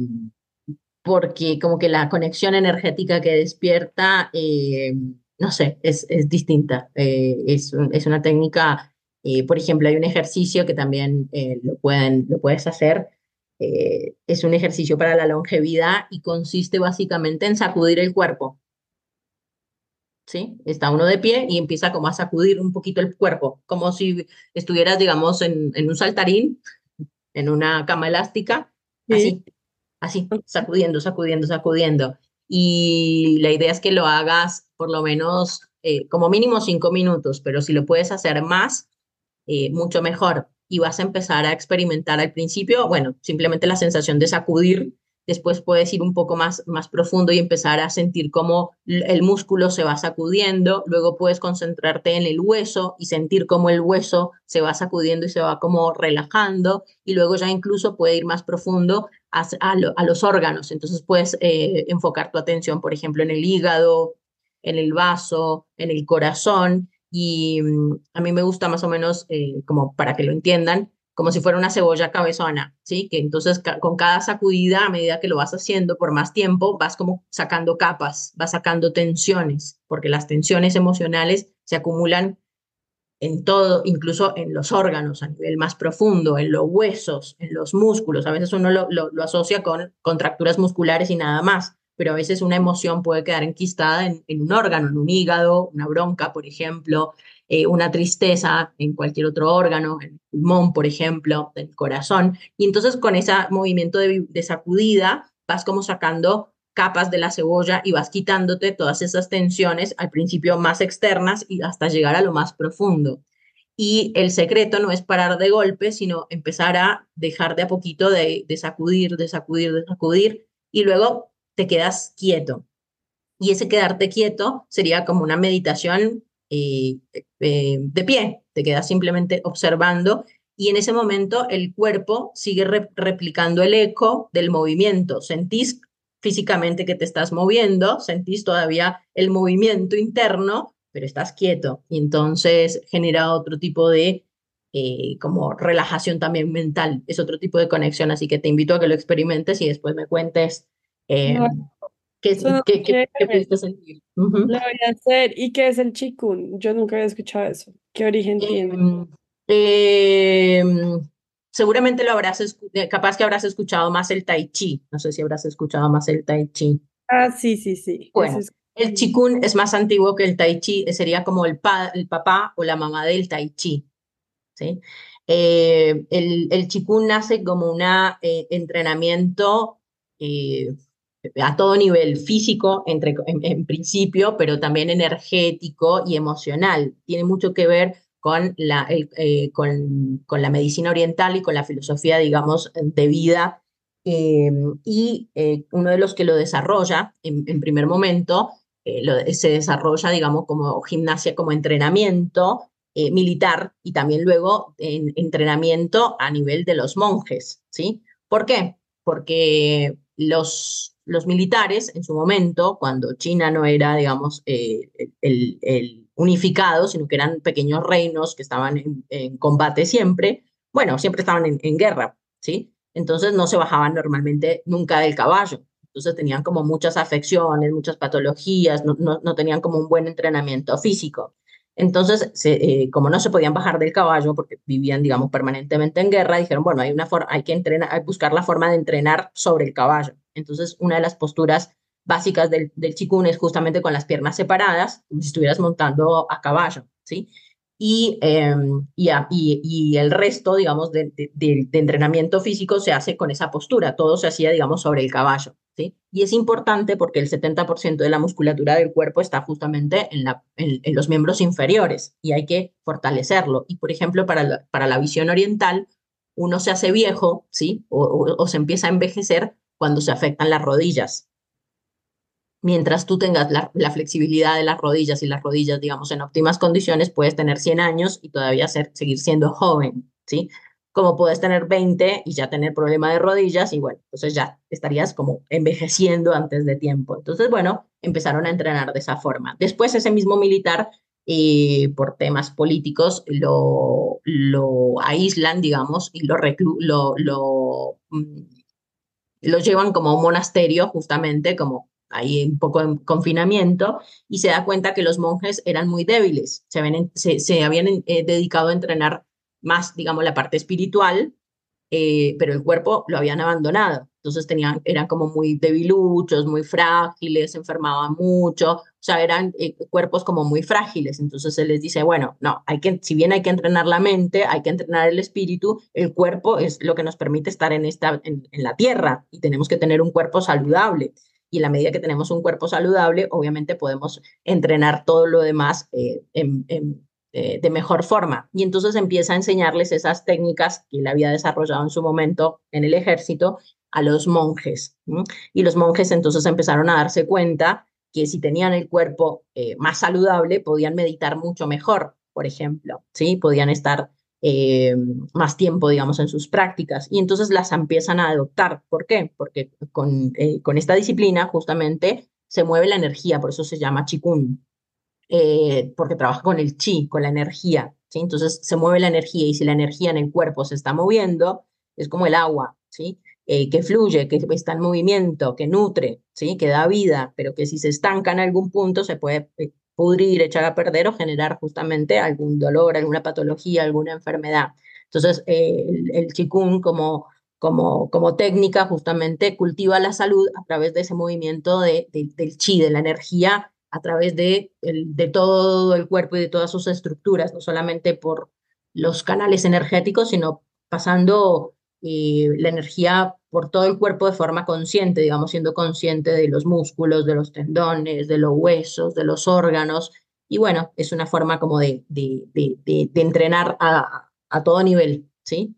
Speaker 2: Porque como que la conexión energética que despierta, no sé, es distinta. Es una técnica, por ejemplo, hay un ejercicio que también lo puedes hacer. Es un ejercicio para la longevidad y consiste básicamente en sacudir el cuerpo, ¿sí? Está uno de pie y empieza como a sacudir un poquito el cuerpo, como si estuvieras, digamos, en un saltarín, en una cama elástica,
Speaker 1: sí.
Speaker 2: así así, sacudiendo, sacudiendo, sacudiendo. Y la idea es que lo hagas por lo menos como mínimo 5 minutos, pero si lo puedes hacer más, mucho mejor. Y vas a empezar a experimentar al principio, bueno, simplemente la sensación de sacudir. Después puedes ir un poco más profundo y empezar a sentir cómo el músculo se va sacudiendo. Luego puedes concentrarte en el hueso y sentir cómo el hueso se va sacudiendo y se va como relajando. Y luego ya incluso puede ir más profundo a los órganos. Entonces puedes enfocar tu atención, por ejemplo, en el hígado, en el vaso, en el corazón. Y a mí me gusta más o menos, como para que lo entiendan, como si fuera una cebolla cabezona, ¿sí? Que entonces con cada sacudida, a medida que lo vas haciendo por más tiempo, vas como sacando capas, vas sacando tensiones, porque las tensiones emocionales se acumulan en todo, incluso en los órganos a nivel más profundo, en los huesos, en los músculos. A veces uno lo asocia con contracturas musculares y nada más, pero a veces una emoción puede quedar enquistada en un órgano, en un hígado, una bronca, por ejemplo, una tristeza en cualquier otro órgano, en el pulmón, por ejemplo, en el corazón. Y entonces con ese movimiento de sacudida vas como sacando capas de la cebolla y vas quitándote todas esas tensiones, al principio más externas y hasta llegar a lo más profundo. Y el secreto no es parar de golpe, sino empezar a dejar de a poquito de sacudir, de sacudir, de sacudir, y luego te quedas quieto. Y ese quedarte quieto sería como una meditación de pie, te quedas simplemente observando y en ese momento el cuerpo sigue replicando el eco del movimiento. Sentís físicamente que te estás moviendo, sentís todavía el movimiento interno, pero estás quieto y entonces genera otro tipo de como relajación también mental, es otro tipo de conexión, así que te invito a que lo experimentes y después me cuentes eh,
Speaker 1: No, suena
Speaker 2: qué
Speaker 1: chévere.
Speaker 2: pudiste sentir. Ujú.
Speaker 1: Lo voy a hacer. ¿Y qué es el chikun? Yo nunca había escuchado eso. ¿Qué origen tiene?
Speaker 2: Em, em, Seguramente capaz que habrás escuchado más el tai chi. No sé si habrás escuchado más el tai chi.
Speaker 1: Ah, sí, sí, sí. Eso
Speaker 2: Bueno,
Speaker 1: es.
Speaker 2: el Qigong es más antiguo que el Tai Chi, sería como el papá o la mamá del Tai Chi, ¿sí? El Qigong nace como un entrenamiento eh, a todo nivel, físico en principio, pero también energético y emocional. Tiene mucho que ver con la medicina oriental y con la filosofía, digamos, de vida. Eh, Uno de los que lo desarrolla en primer momento, se desarrolla, digamos, como gimnasia, como entrenamiento militar y también luego en entrenamiento a nivel de los monjes, ¿sí? ¿Por qué? Porque los militares en su momento, cuando China no era, digamos, el unificado, sino que eran pequeños reinos que estaban en combate siempre, bueno, siempre estaban en guerra, ¿sí? Entonces no se bajaban normalmente nunca del caballo. Entonces tenían como muchas afecciones, muchas patologías, no tenían como un buen entrenamiento físico. Entonces, como no se podían bajar del caballo porque vivían, digamos, permanentemente en guerra, dijeron, bueno, hay que entrenar, hay que buscar la forma de entrenar sobre el caballo. Entonces, una de las posturas básicas del Qigong es justamente con las piernas separadas, como si estuvieras montando a caballo, ¿sí? Y el resto, digamos, de entrenamiento físico se hace con esa postura, todo se hacía, digamos, sobre el caballo, ¿sí? Y es importante porque el 70% de la musculatura del cuerpo está justamente en los miembros inferiores y hay que fortalecerlo. Y, por ejemplo, para la visión oriental, uno se hace viejo, ¿sí? O se empieza a envejecer cuando se afectan las rodillas. Mientras tú tengas la flexibilidad de las rodillas y las rodillas, digamos, en óptimas condiciones, puedes tener 100 años y todavía seguir siendo joven, ¿sí? Como puedes tener 20 y ya tener problema de rodillas y bueno, entonces ya estarías como envejeciendo antes de tiempo. Entonces, bueno, empezaron a entrenar de esa forma. Después ese mismo militar, por temas políticos, lo aíslan, digamos, y lo llevan como a un monasterio, justamente, como ahí un poco en confinamiento, y se da cuenta que los monjes eran muy débiles, se habían dedicado a entrenar más, digamos, la parte espiritual, pero el cuerpo lo habían abandonado. Entonces eran como muy debiluchos, muy frágiles, se enfermaban mucho, o sea, eran cuerpos como muy frágiles. Entonces se les dice, bueno, no, si bien hay que entrenar la mente, hay que entrenar el espíritu, el cuerpo es lo que nos permite estar en la tierra y tenemos que tener un cuerpo saludable. Y en la medida que tenemos un cuerpo saludable, obviamente podemos entrenar todo lo demás de mejor forma. Y entonces empieza a enseñarles esas técnicas que él había desarrollado en su momento en el ejército a los monjes. ¿No? Y los monjes entonces empezaron a darse cuenta que si tenían el cuerpo más saludable, podían meditar mucho mejor, por ejemplo, ¿sí? Podían estar más tiempo, digamos, en sus prácticas. Y entonces las empiezan a adoptar. ¿Por qué? Porque con esta disciplina justamente se mueve la energía, por eso se llama Qigong, porque trabaja con el chi, con la energía, ¿sí? Entonces se mueve la energía y si la energía en el cuerpo se está moviendo, es como el agua, ¿sí? Que fluye, que está en movimiento, que nutre, ¿sí? Que da vida, pero que si se estanca en algún punto se puede pudrir, echar a perder o generar justamente algún dolor, alguna patología, alguna enfermedad. Entonces, el Qigong como técnica justamente cultiva la salud a través de ese movimiento del chi, de la energía a través de todo el cuerpo y de todas sus estructuras, no solamente por los canales energéticos, sino pasando la energía por todo el cuerpo de forma consciente, digamos, siendo consciente de los músculos, de los tendones, de los huesos, de los órganos. Y bueno, es una forma como de entrenar a todo nivel, ¿sí?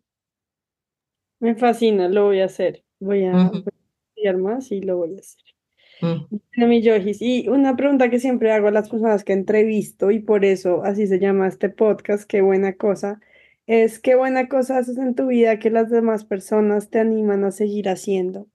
Speaker 1: Me fascina, lo voy a hacer. Voy
Speaker 2: Ujú,
Speaker 1: a estudiar más y lo voy a hacer.
Speaker 2: ujú.
Speaker 1: Bueno, mi Yojis, y una pregunta que siempre hago a las personas que entrevisto, y por eso así se llama este podcast, qué buena cosa, es qué buena cosa haces en tu vida que las demás personas te animan a seguir haciendo.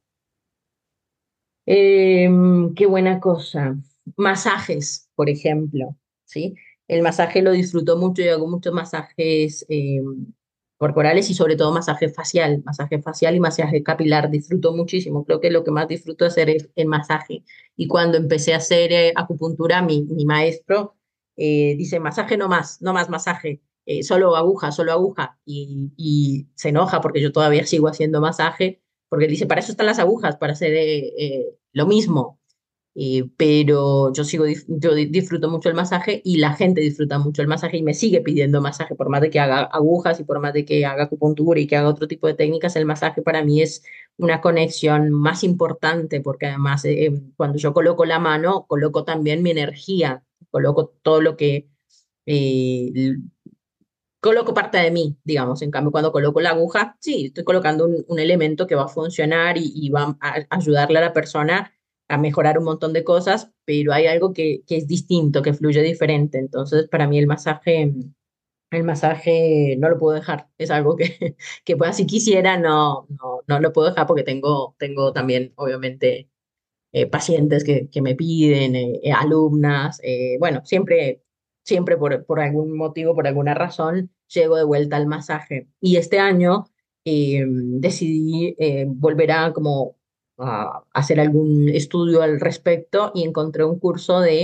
Speaker 2: Qué buena cosa. Masajes, por ejemplo, ¿sí? El masaje lo disfruto mucho, yo hago muchos masajes corporales y sobre todo masaje facial y masaje capilar. Disfruto muchísimo. Creo que lo que más disfruto hacer es el masaje. Y cuando empecé a hacer acupuntura, mi maestro dice, masaje no más, no más masaje. Solo aguja, y se enoja porque yo todavía sigo haciendo masaje, porque él dice, para eso están las agujas, para hacer lo mismo. Pero disfruto mucho el masaje y la gente disfruta mucho el masaje y me sigue pidiendo masaje, por más de que haga agujas y por más de que haga acupuntura y que haga otro tipo de técnicas, el masaje para mí es una conexión más importante porque además cuando yo coloco la mano, coloco también mi energía, coloco todo lo que eh, coloco parte de mí, digamos. En cambio, cuando coloco la aguja, sí, estoy colocando un elemento que va a funcionar y va a ayudarle a la persona a mejorar un montón de cosas, pero hay algo que es distinto, que fluye diferente. Entonces, para mí el masaje no lo puedo dejar. Es algo que, que pues, si quisiera, no lo puedo dejar porque tengo también, obviamente, pacientes que me piden, alumnas, bueno, siempre por algún motivo, por alguna razón, llego de vuelta al masaje. Y este año decidí volver a como a hacer algún estudio al respecto y encontré un curso de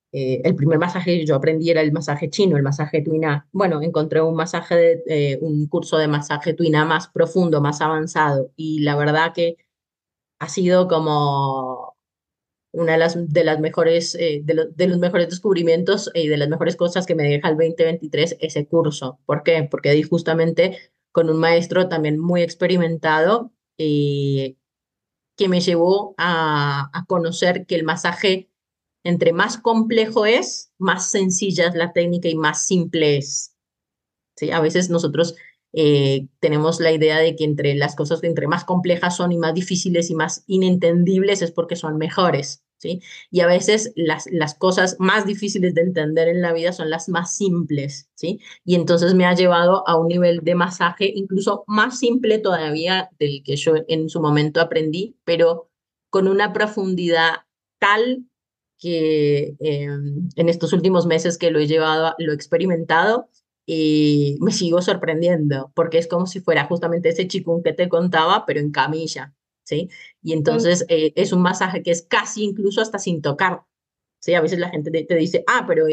Speaker 2: el primer masaje que yo aprendí era el masaje chino, el masaje Tuina. Bueno, encontré un un curso de masaje Tuina más profundo, más avanzado, y la verdad que ha sido como una de las mejores, de los mejores descubrimientos y de las mejores cosas que me deja el 2023 ese curso. ¿Por qué? Porque di justamente con un maestro también muy experimentado que me llevó a conocer que el masaje, entre más complejo es, más sencilla es la técnica y más simple es. ¿Sí? A veces nosotros tenemos la idea de que entre las cosas que entre más complejas son y más difíciles y más inentendibles es porque son mejores. ¿Sí? Y a veces las cosas más difíciles de entender en la vida son las más simples. ¿Sí? Y entonces me ha llevado a un nivel de masaje incluso más simple todavía del que yo en su momento aprendí, pero con una profundidad tal que en estos últimos meses que lo he llevado, lo he experimentado y me sigo sorprendiendo, porque es como si fuera justamente ese chikun que te contaba, pero en camilla, ¿sí? Y entonces es un masaje que es casi incluso hasta sin tocar, ¿sí? A veces la gente te dice, ah, pero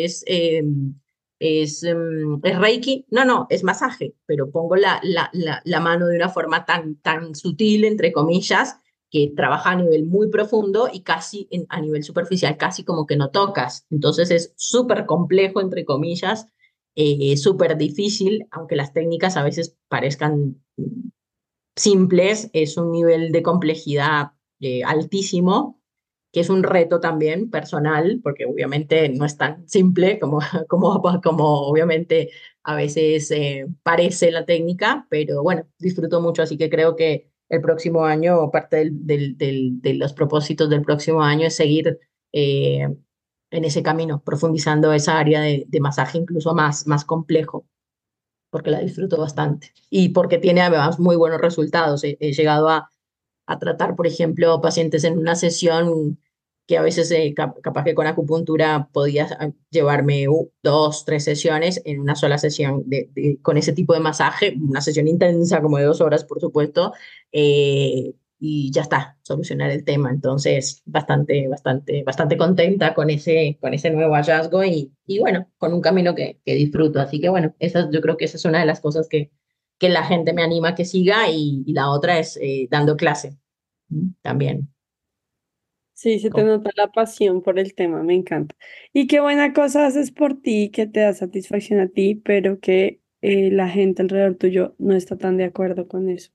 Speaker 2: es Reiki. No, no, es masaje, pero pongo la mano de una forma tan sutil, entre comillas, que trabaja a nivel muy profundo y casi a nivel superficial, casi como que no tocas. Entonces es súper complejo, entre comillas, súper difícil, aunque las técnicas a veces parezcan simples, es un nivel de complejidad altísimo, que es un reto también personal, porque obviamente no es tan simple como obviamente a veces parece la técnica, pero bueno, disfruto mucho, así que creo que el próximo año, parte de los propósitos del próximo año es seguir eh, en ese camino, profundizando esa área de masaje incluso más complejo, porque la disfruto bastante y porque tiene además muy buenos resultados. He llegado a tratar, por ejemplo, pacientes en una sesión que a veces capaz que con acupuntura podía llevarme dos, tres sesiones en una sola sesión con ese tipo de masaje, una sesión intensa como de 2 horas, por supuesto, y ya está, solucionar el tema. Entonces, bastante contenta con ese nuevo hallazgo y bueno, con un camino que disfruto. Así que bueno, yo creo que esa es una de las cosas que la gente me anima a que siga y la otra es dando clase también.
Speaker 3: Sí, se te nota la pasión por el tema, me encanta. Y qué buena cosa haces por ti, que te da satisfacción a ti, pero que la gente alrededor tuyo no está tan de acuerdo con eso.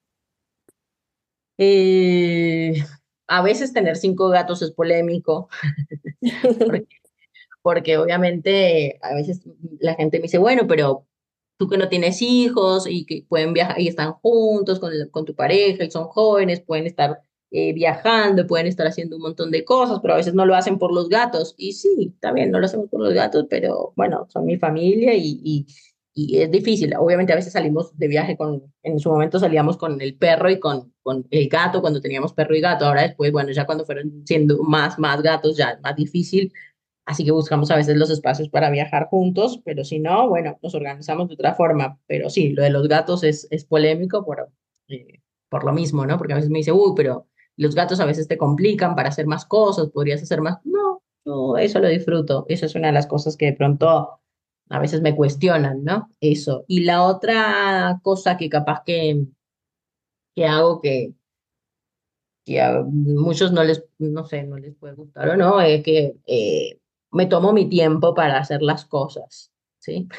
Speaker 2: Eh, a veces tener 5 gatos es polémico, porque, porque obviamente a veces la gente me dice, bueno, pero tú que no tienes hijos y que pueden viajar y están juntos con tu pareja y son jóvenes, pueden estar viajando, pueden estar haciendo un montón de cosas, pero a veces no lo hacen por los gatos. Y sí, está bien, no lo hacemos por los gatos, pero bueno, son mi familia y es difícil. Obviamente a veces salimos de viaje en su momento salíamos con el perro y con el gato cuando teníamos perro y gato. Ahora después, bueno, ya cuando fueron siendo más gatos, ya es más difícil. Así que buscamos a veces los espacios para viajar juntos, pero si no, bueno, nos organizamos de otra forma. Pero sí, lo de los gatos es polémico por lo mismo, ¿no? Porque a veces me dice, uy, pero los gatos a veces te complican para hacer más cosas, podrías hacer más. No, no, eso lo disfruto. Eso es una de las cosas que de pronto a veces me cuestionan, ¿no? Eso. Y la otra cosa que capaz que hago que a muchos no les, no sé, no les puede gustar o no, es que me tomo mi tiempo para hacer las cosas, ¿sí?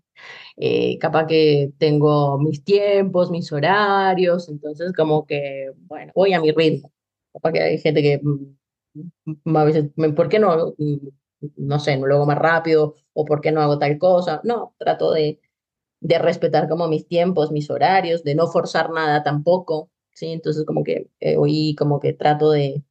Speaker 2: Capaz que tengo mis tiempos, mis horarios, entonces como que, bueno, voy a mi ritmo. Capaz que hay gente que a veces, ¿por qué no? No sé, no lo hago más rápido o por qué no hago tal cosa. No, trato de respetar como mis tiempos, mis horarios, de no forzar nada tampoco, ¿sí? Entonces como que hoy como que trato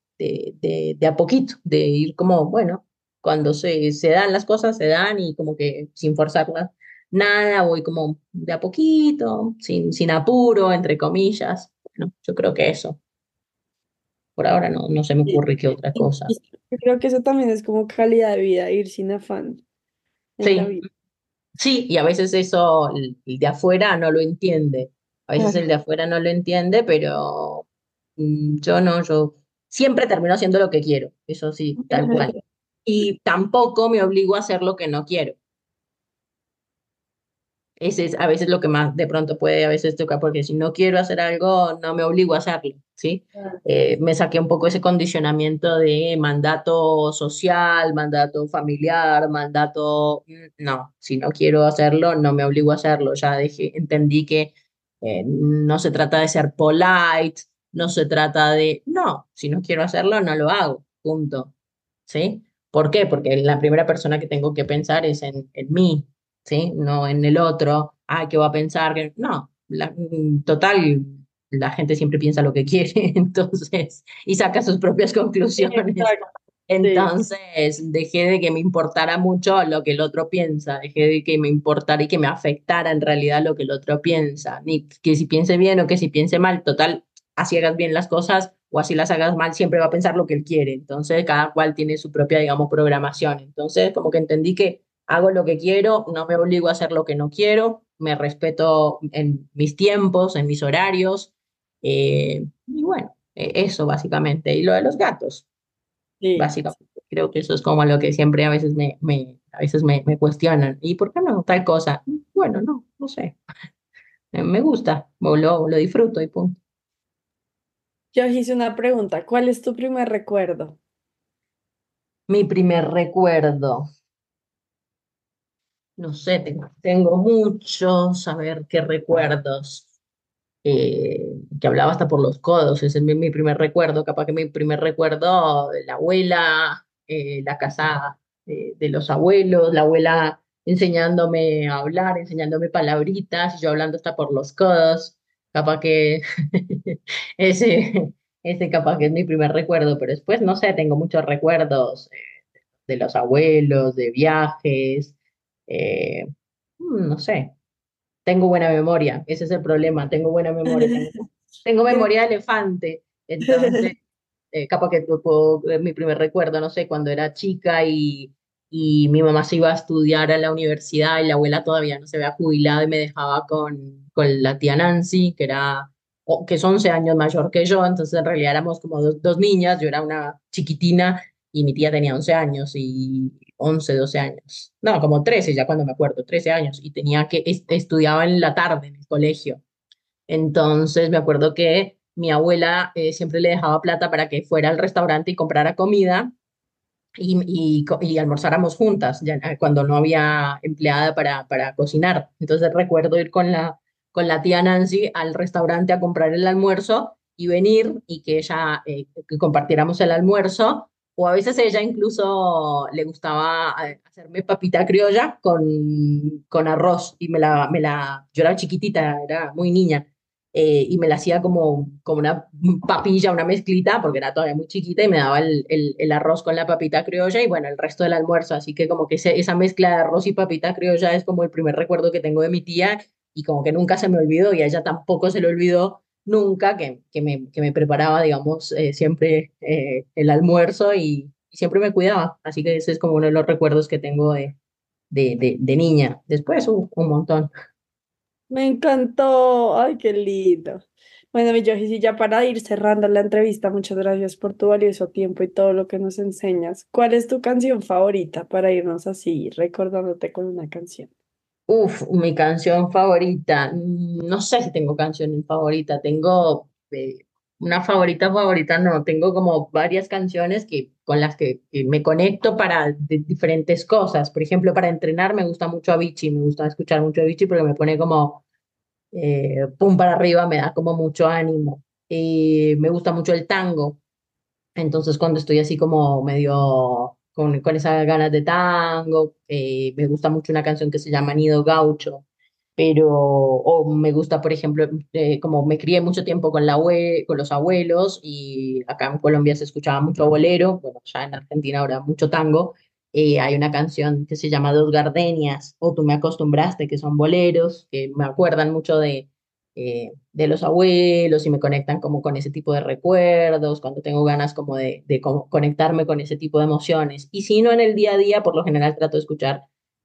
Speaker 2: de a poquito, de ir como, bueno, cuando se dan las cosas, se dan y como que sin forzarlas nada, voy como de a poquito, sin apuro, entre comillas. Bueno, yo creo que eso. Por ahora no se me
Speaker 3: Y-
Speaker 2: ocurre qué otra cosa.
Speaker 3: Yo creo que eso también es como calidad de vida, ir sin afán en la
Speaker 2: Sí,
Speaker 3: vida.
Speaker 2: sí, y a veces eso el de afuera no lo entiende. A veces el
Speaker 3: Claro.
Speaker 2: de afuera no lo entiende, yo no, yo siempre termino haciendo lo que quiero, eso sí, tal cual. y tampoco me obligo a hacer lo que no quiero. Ese es a veces lo que más de pronto puede a veces tocar, porque si no quiero hacer algo, no me obligo a hacerlo, ¿sí?
Speaker 3: Ah,
Speaker 2: Me saqué un poco ese condicionamiento de mandato social, mandato familiar, mandato, no, si no quiero hacerlo, no me obligo a hacerlo. Ya dejé, entendí que no se trata de ser polite, no se trata de, no, si no quiero hacerlo, no lo hago, punto, ¿sí? ¿Por qué? Porque la primera persona que tengo que pensar es en mí, ¿sí? No en el otro, ay, ¿qué va a pensar? No, total, la gente siempre piensa lo que quiere, entonces, y saca sus propias conclusiones.
Speaker 3: exacto, sí.
Speaker 2: Entonces, dejé de que me importara mucho lo que el otro piensa, dejé de que me importara y que me afectara en realidad lo que el otro piensa, ni que si piense bien o que si piense mal, total, así hagas bien las cosas o así las hagas mal, siempre va a pensar lo que él quiere. Entonces, cada cual tiene su propia, digamos, programación. Entonces, como que entendí que hago lo que quiero, no me obligo a hacer lo que no quiero, me respeto en mis tiempos, en mis horarios, y bueno, eso básicamente. Y lo de los gatos,
Speaker 3: Sí.
Speaker 2: básicamente. Creo que eso es como lo que siempre a veces a veces me cuestionan. ¿Y por qué no tal cosa? Bueno, no, no sé. Me gusta, o lo disfruto y punto.
Speaker 3: Yo hice una pregunta. ¿Cuál es tu primer recuerdo?
Speaker 2: Mi primer recuerdo. No sé, tengo muchos, a ver qué recuerdos. Que hablaba hasta por los codos, ese es mi primer recuerdo, capaz que mi primer recuerdo de la abuela, la casa de los abuelos, la abuela enseñándome a hablar, enseñándome palabritas, y yo hablando hasta por los codos, capaz que ese, ese capaz que es mi primer recuerdo, pero después, no sé, tengo muchos recuerdos de los abuelos, de viajes, eh, no sé, tengo buena memoria, ese es el problema, tengo buena memoria, tengo memoria de elefante, entonces capaz que puedo ver mi primer recuerdo, no sé, cuando era chica y mi mamá se iba a estudiar a la universidad y la abuela todavía no se había jubilado y me dejaba con la tía Nancy, que es 11 años mayor que yo, entonces en realidad éramos como dos niñas, yo era una chiquitina y mi tía tenía 11 años y 11 12 años, no, como 13 ya cuando me acuerdo, 13 años y tenía estudiaba en la tarde en el colegio. Entonces me acuerdo que mi abuela siempre le dejaba plata para que fuera al restaurante y comprara comida y almorzáramos juntas, ya, cuando no había empleada para cocinar. Entonces recuerdo ir con la tía Nancy al restaurante a comprar el almuerzo y venir y que ella, que compartiéramos el almuerzo. O a veces ella incluso le gustaba hacerme papita criolla con arroz y yo era chiquitita, era muy niña, y me la hacía como una papilla, una mezclita, porque era todavía muy chiquita, y me daba el arroz con la papita criolla y bueno, el resto del almuerzo. Así que como que esa mezcla de arroz y papita criolla es como el primer recuerdo que tengo de mi tía y como que nunca se me olvidó y a ella tampoco se le olvidó nunca que me preparaba, digamos, siempre el almuerzo y siempre me cuidaba. Así que ese es como uno de los recuerdos que tengo de niña. Después, un montón.
Speaker 3: Me encantó. Ay, qué lindo. Bueno, mi Yoji, sí, ya para ir cerrando la entrevista, muchas gracias por tu valioso tiempo y todo lo que nos enseñas. ¿Cuál es tu canción favorita para irnos así, recordándote con una canción?
Speaker 2: Uf, mi canción favorita. No sé si tengo canción favorita. Tengo una favorita, no. Tengo como varias canciones con las que me conecto para diferentes cosas. Por ejemplo, para entrenar me gusta mucho Avicii. Me gusta escuchar mucho Avicii porque me pone como pum para arriba, me da como mucho ánimo. Me gusta mucho el tango. Entonces, cuando estoy así como medio con esas ganas de tango, me gusta mucho una canción que se llama Nido Gaucho, o me gusta, por ejemplo, como me crié mucho tiempo con los abuelos y acá en Colombia se escuchaba mucho bolero, bueno, ya en Argentina ahora mucho tango, hay una canción que se llama Dos Gardenias, o Tú me acostumbraste, que son boleros, que me acuerdan mucho de los abuelos y me conectan como con ese tipo de recuerdos, cuando tengo ganas como de como conectarme con ese tipo de emociones. Y si no, en el día a día, por lo general trato de escuchar,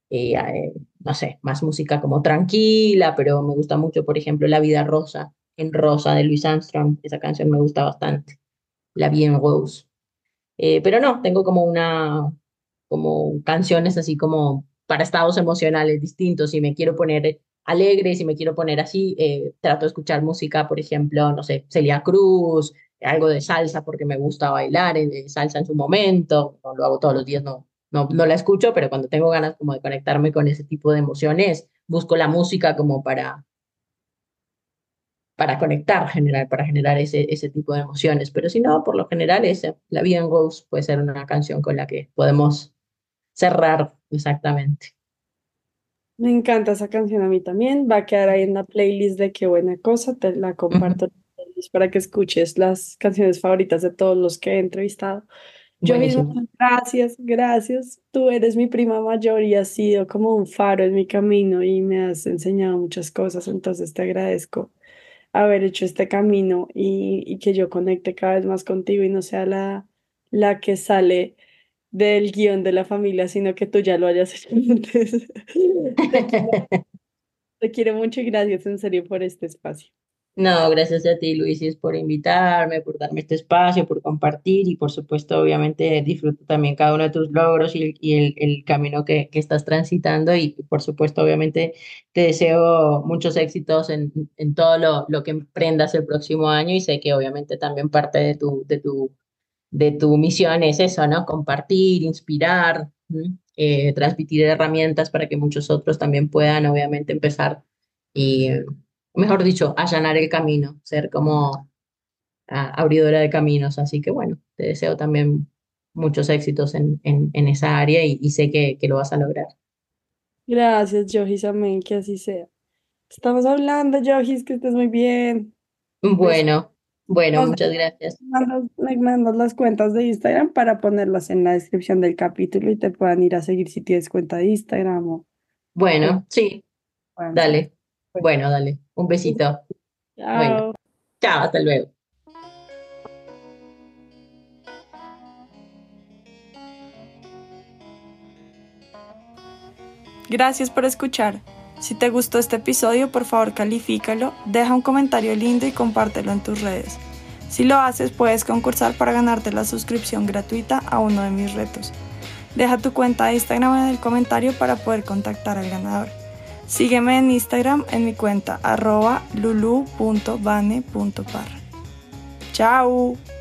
Speaker 2: no sé, más música como tranquila, pero me gusta mucho, por ejemplo, La vida rosa, en rosa de Louis Armstrong, esa canción me gusta bastante, La vie en rose. Pero no, tengo como como canciones así como para estados emocionales distintos. Si me quiero poner alegre, si me quiero poner así, trato de escuchar música, por ejemplo, no sé, Celia Cruz, algo de salsa porque me gusta bailar salsa en su momento. No lo hago todos los días, no la escucho, pero cuando tengo ganas como de conectarme con ese tipo de emociones, busco la música como para conectar, para generar ese tipo de emociones. Pero si no, por lo general, La Vida en Rose puede ser una canción con la que podemos cerrar exactamente.
Speaker 3: Me encanta esa canción a mí también. Va a quedar ahí en la playlist de Qué Buena Cosa. Te la
Speaker 2: Ujú.
Speaker 3: comparto en la playlist para que escuches las canciones favoritas de todos los que he entrevistado. Yo mismo,
Speaker 2: Buenísimo.
Speaker 3: gracias, gracias. Tú eres mi prima mayor y has sido como un faro en mi camino y me has enseñado muchas cosas. Entonces te agradezco haber hecho este camino y que yo conecte cada vez más contigo y no sea la que sale del guión de la familia, sino que tú ya lo hayas hecho antes. Te quiero, te quiero mucho y gracias en serio por este espacio.
Speaker 2: No, gracias a ti, Luisis, por invitarme, por darme este espacio, por compartir y por supuesto, obviamente, disfruto también cada uno de tus logros y el camino que estás transitando y por supuesto, obviamente, te deseo muchos éxitos en todo lo que emprendas el próximo año y sé que obviamente también parte de tu misión es eso, ¿no? Compartir, inspirar, ¿m? Transmitir herramientas para que muchos otros también puedan, obviamente, empezar y, mejor dicho, allanar el camino, ser como abridora de caminos. Así que bueno, te deseo también muchos éxitos en esa área y sé que lo vas a lograr.
Speaker 3: Gracias, Johis, amén, que así sea. Estamos hablando, Johis, que estés muy bien. Besos.
Speaker 2: Bueno, bueno,
Speaker 3: Nos
Speaker 2: muchas gracias.
Speaker 3: me mandas las cuentas de Instagram para ponerlas en la descripción del capítulo y te puedan ir a seguir si tienes cuenta de Instagram o
Speaker 2: Bueno, sí,
Speaker 3: puedan seguir.
Speaker 2: dale. Bueno, dale. Un besito. Bueno,
Speaker 3: Chao.
Speaker 2: chao, hasta luego.
Speaker 1: Gracias por escuchar. Si te gustó este episodio, por favor califícalo, deja un comentario lindo y compártelo en tus redes. Si lo haces, puedes concursar para ganarte la suscripción gratuita a uno de mis retos. Deja tu cuenta de Instagram en el comentario para poder contactar al ganador. Sígueme en Instagram en mi cuenta @lulu.bane.parra. ¡Chao!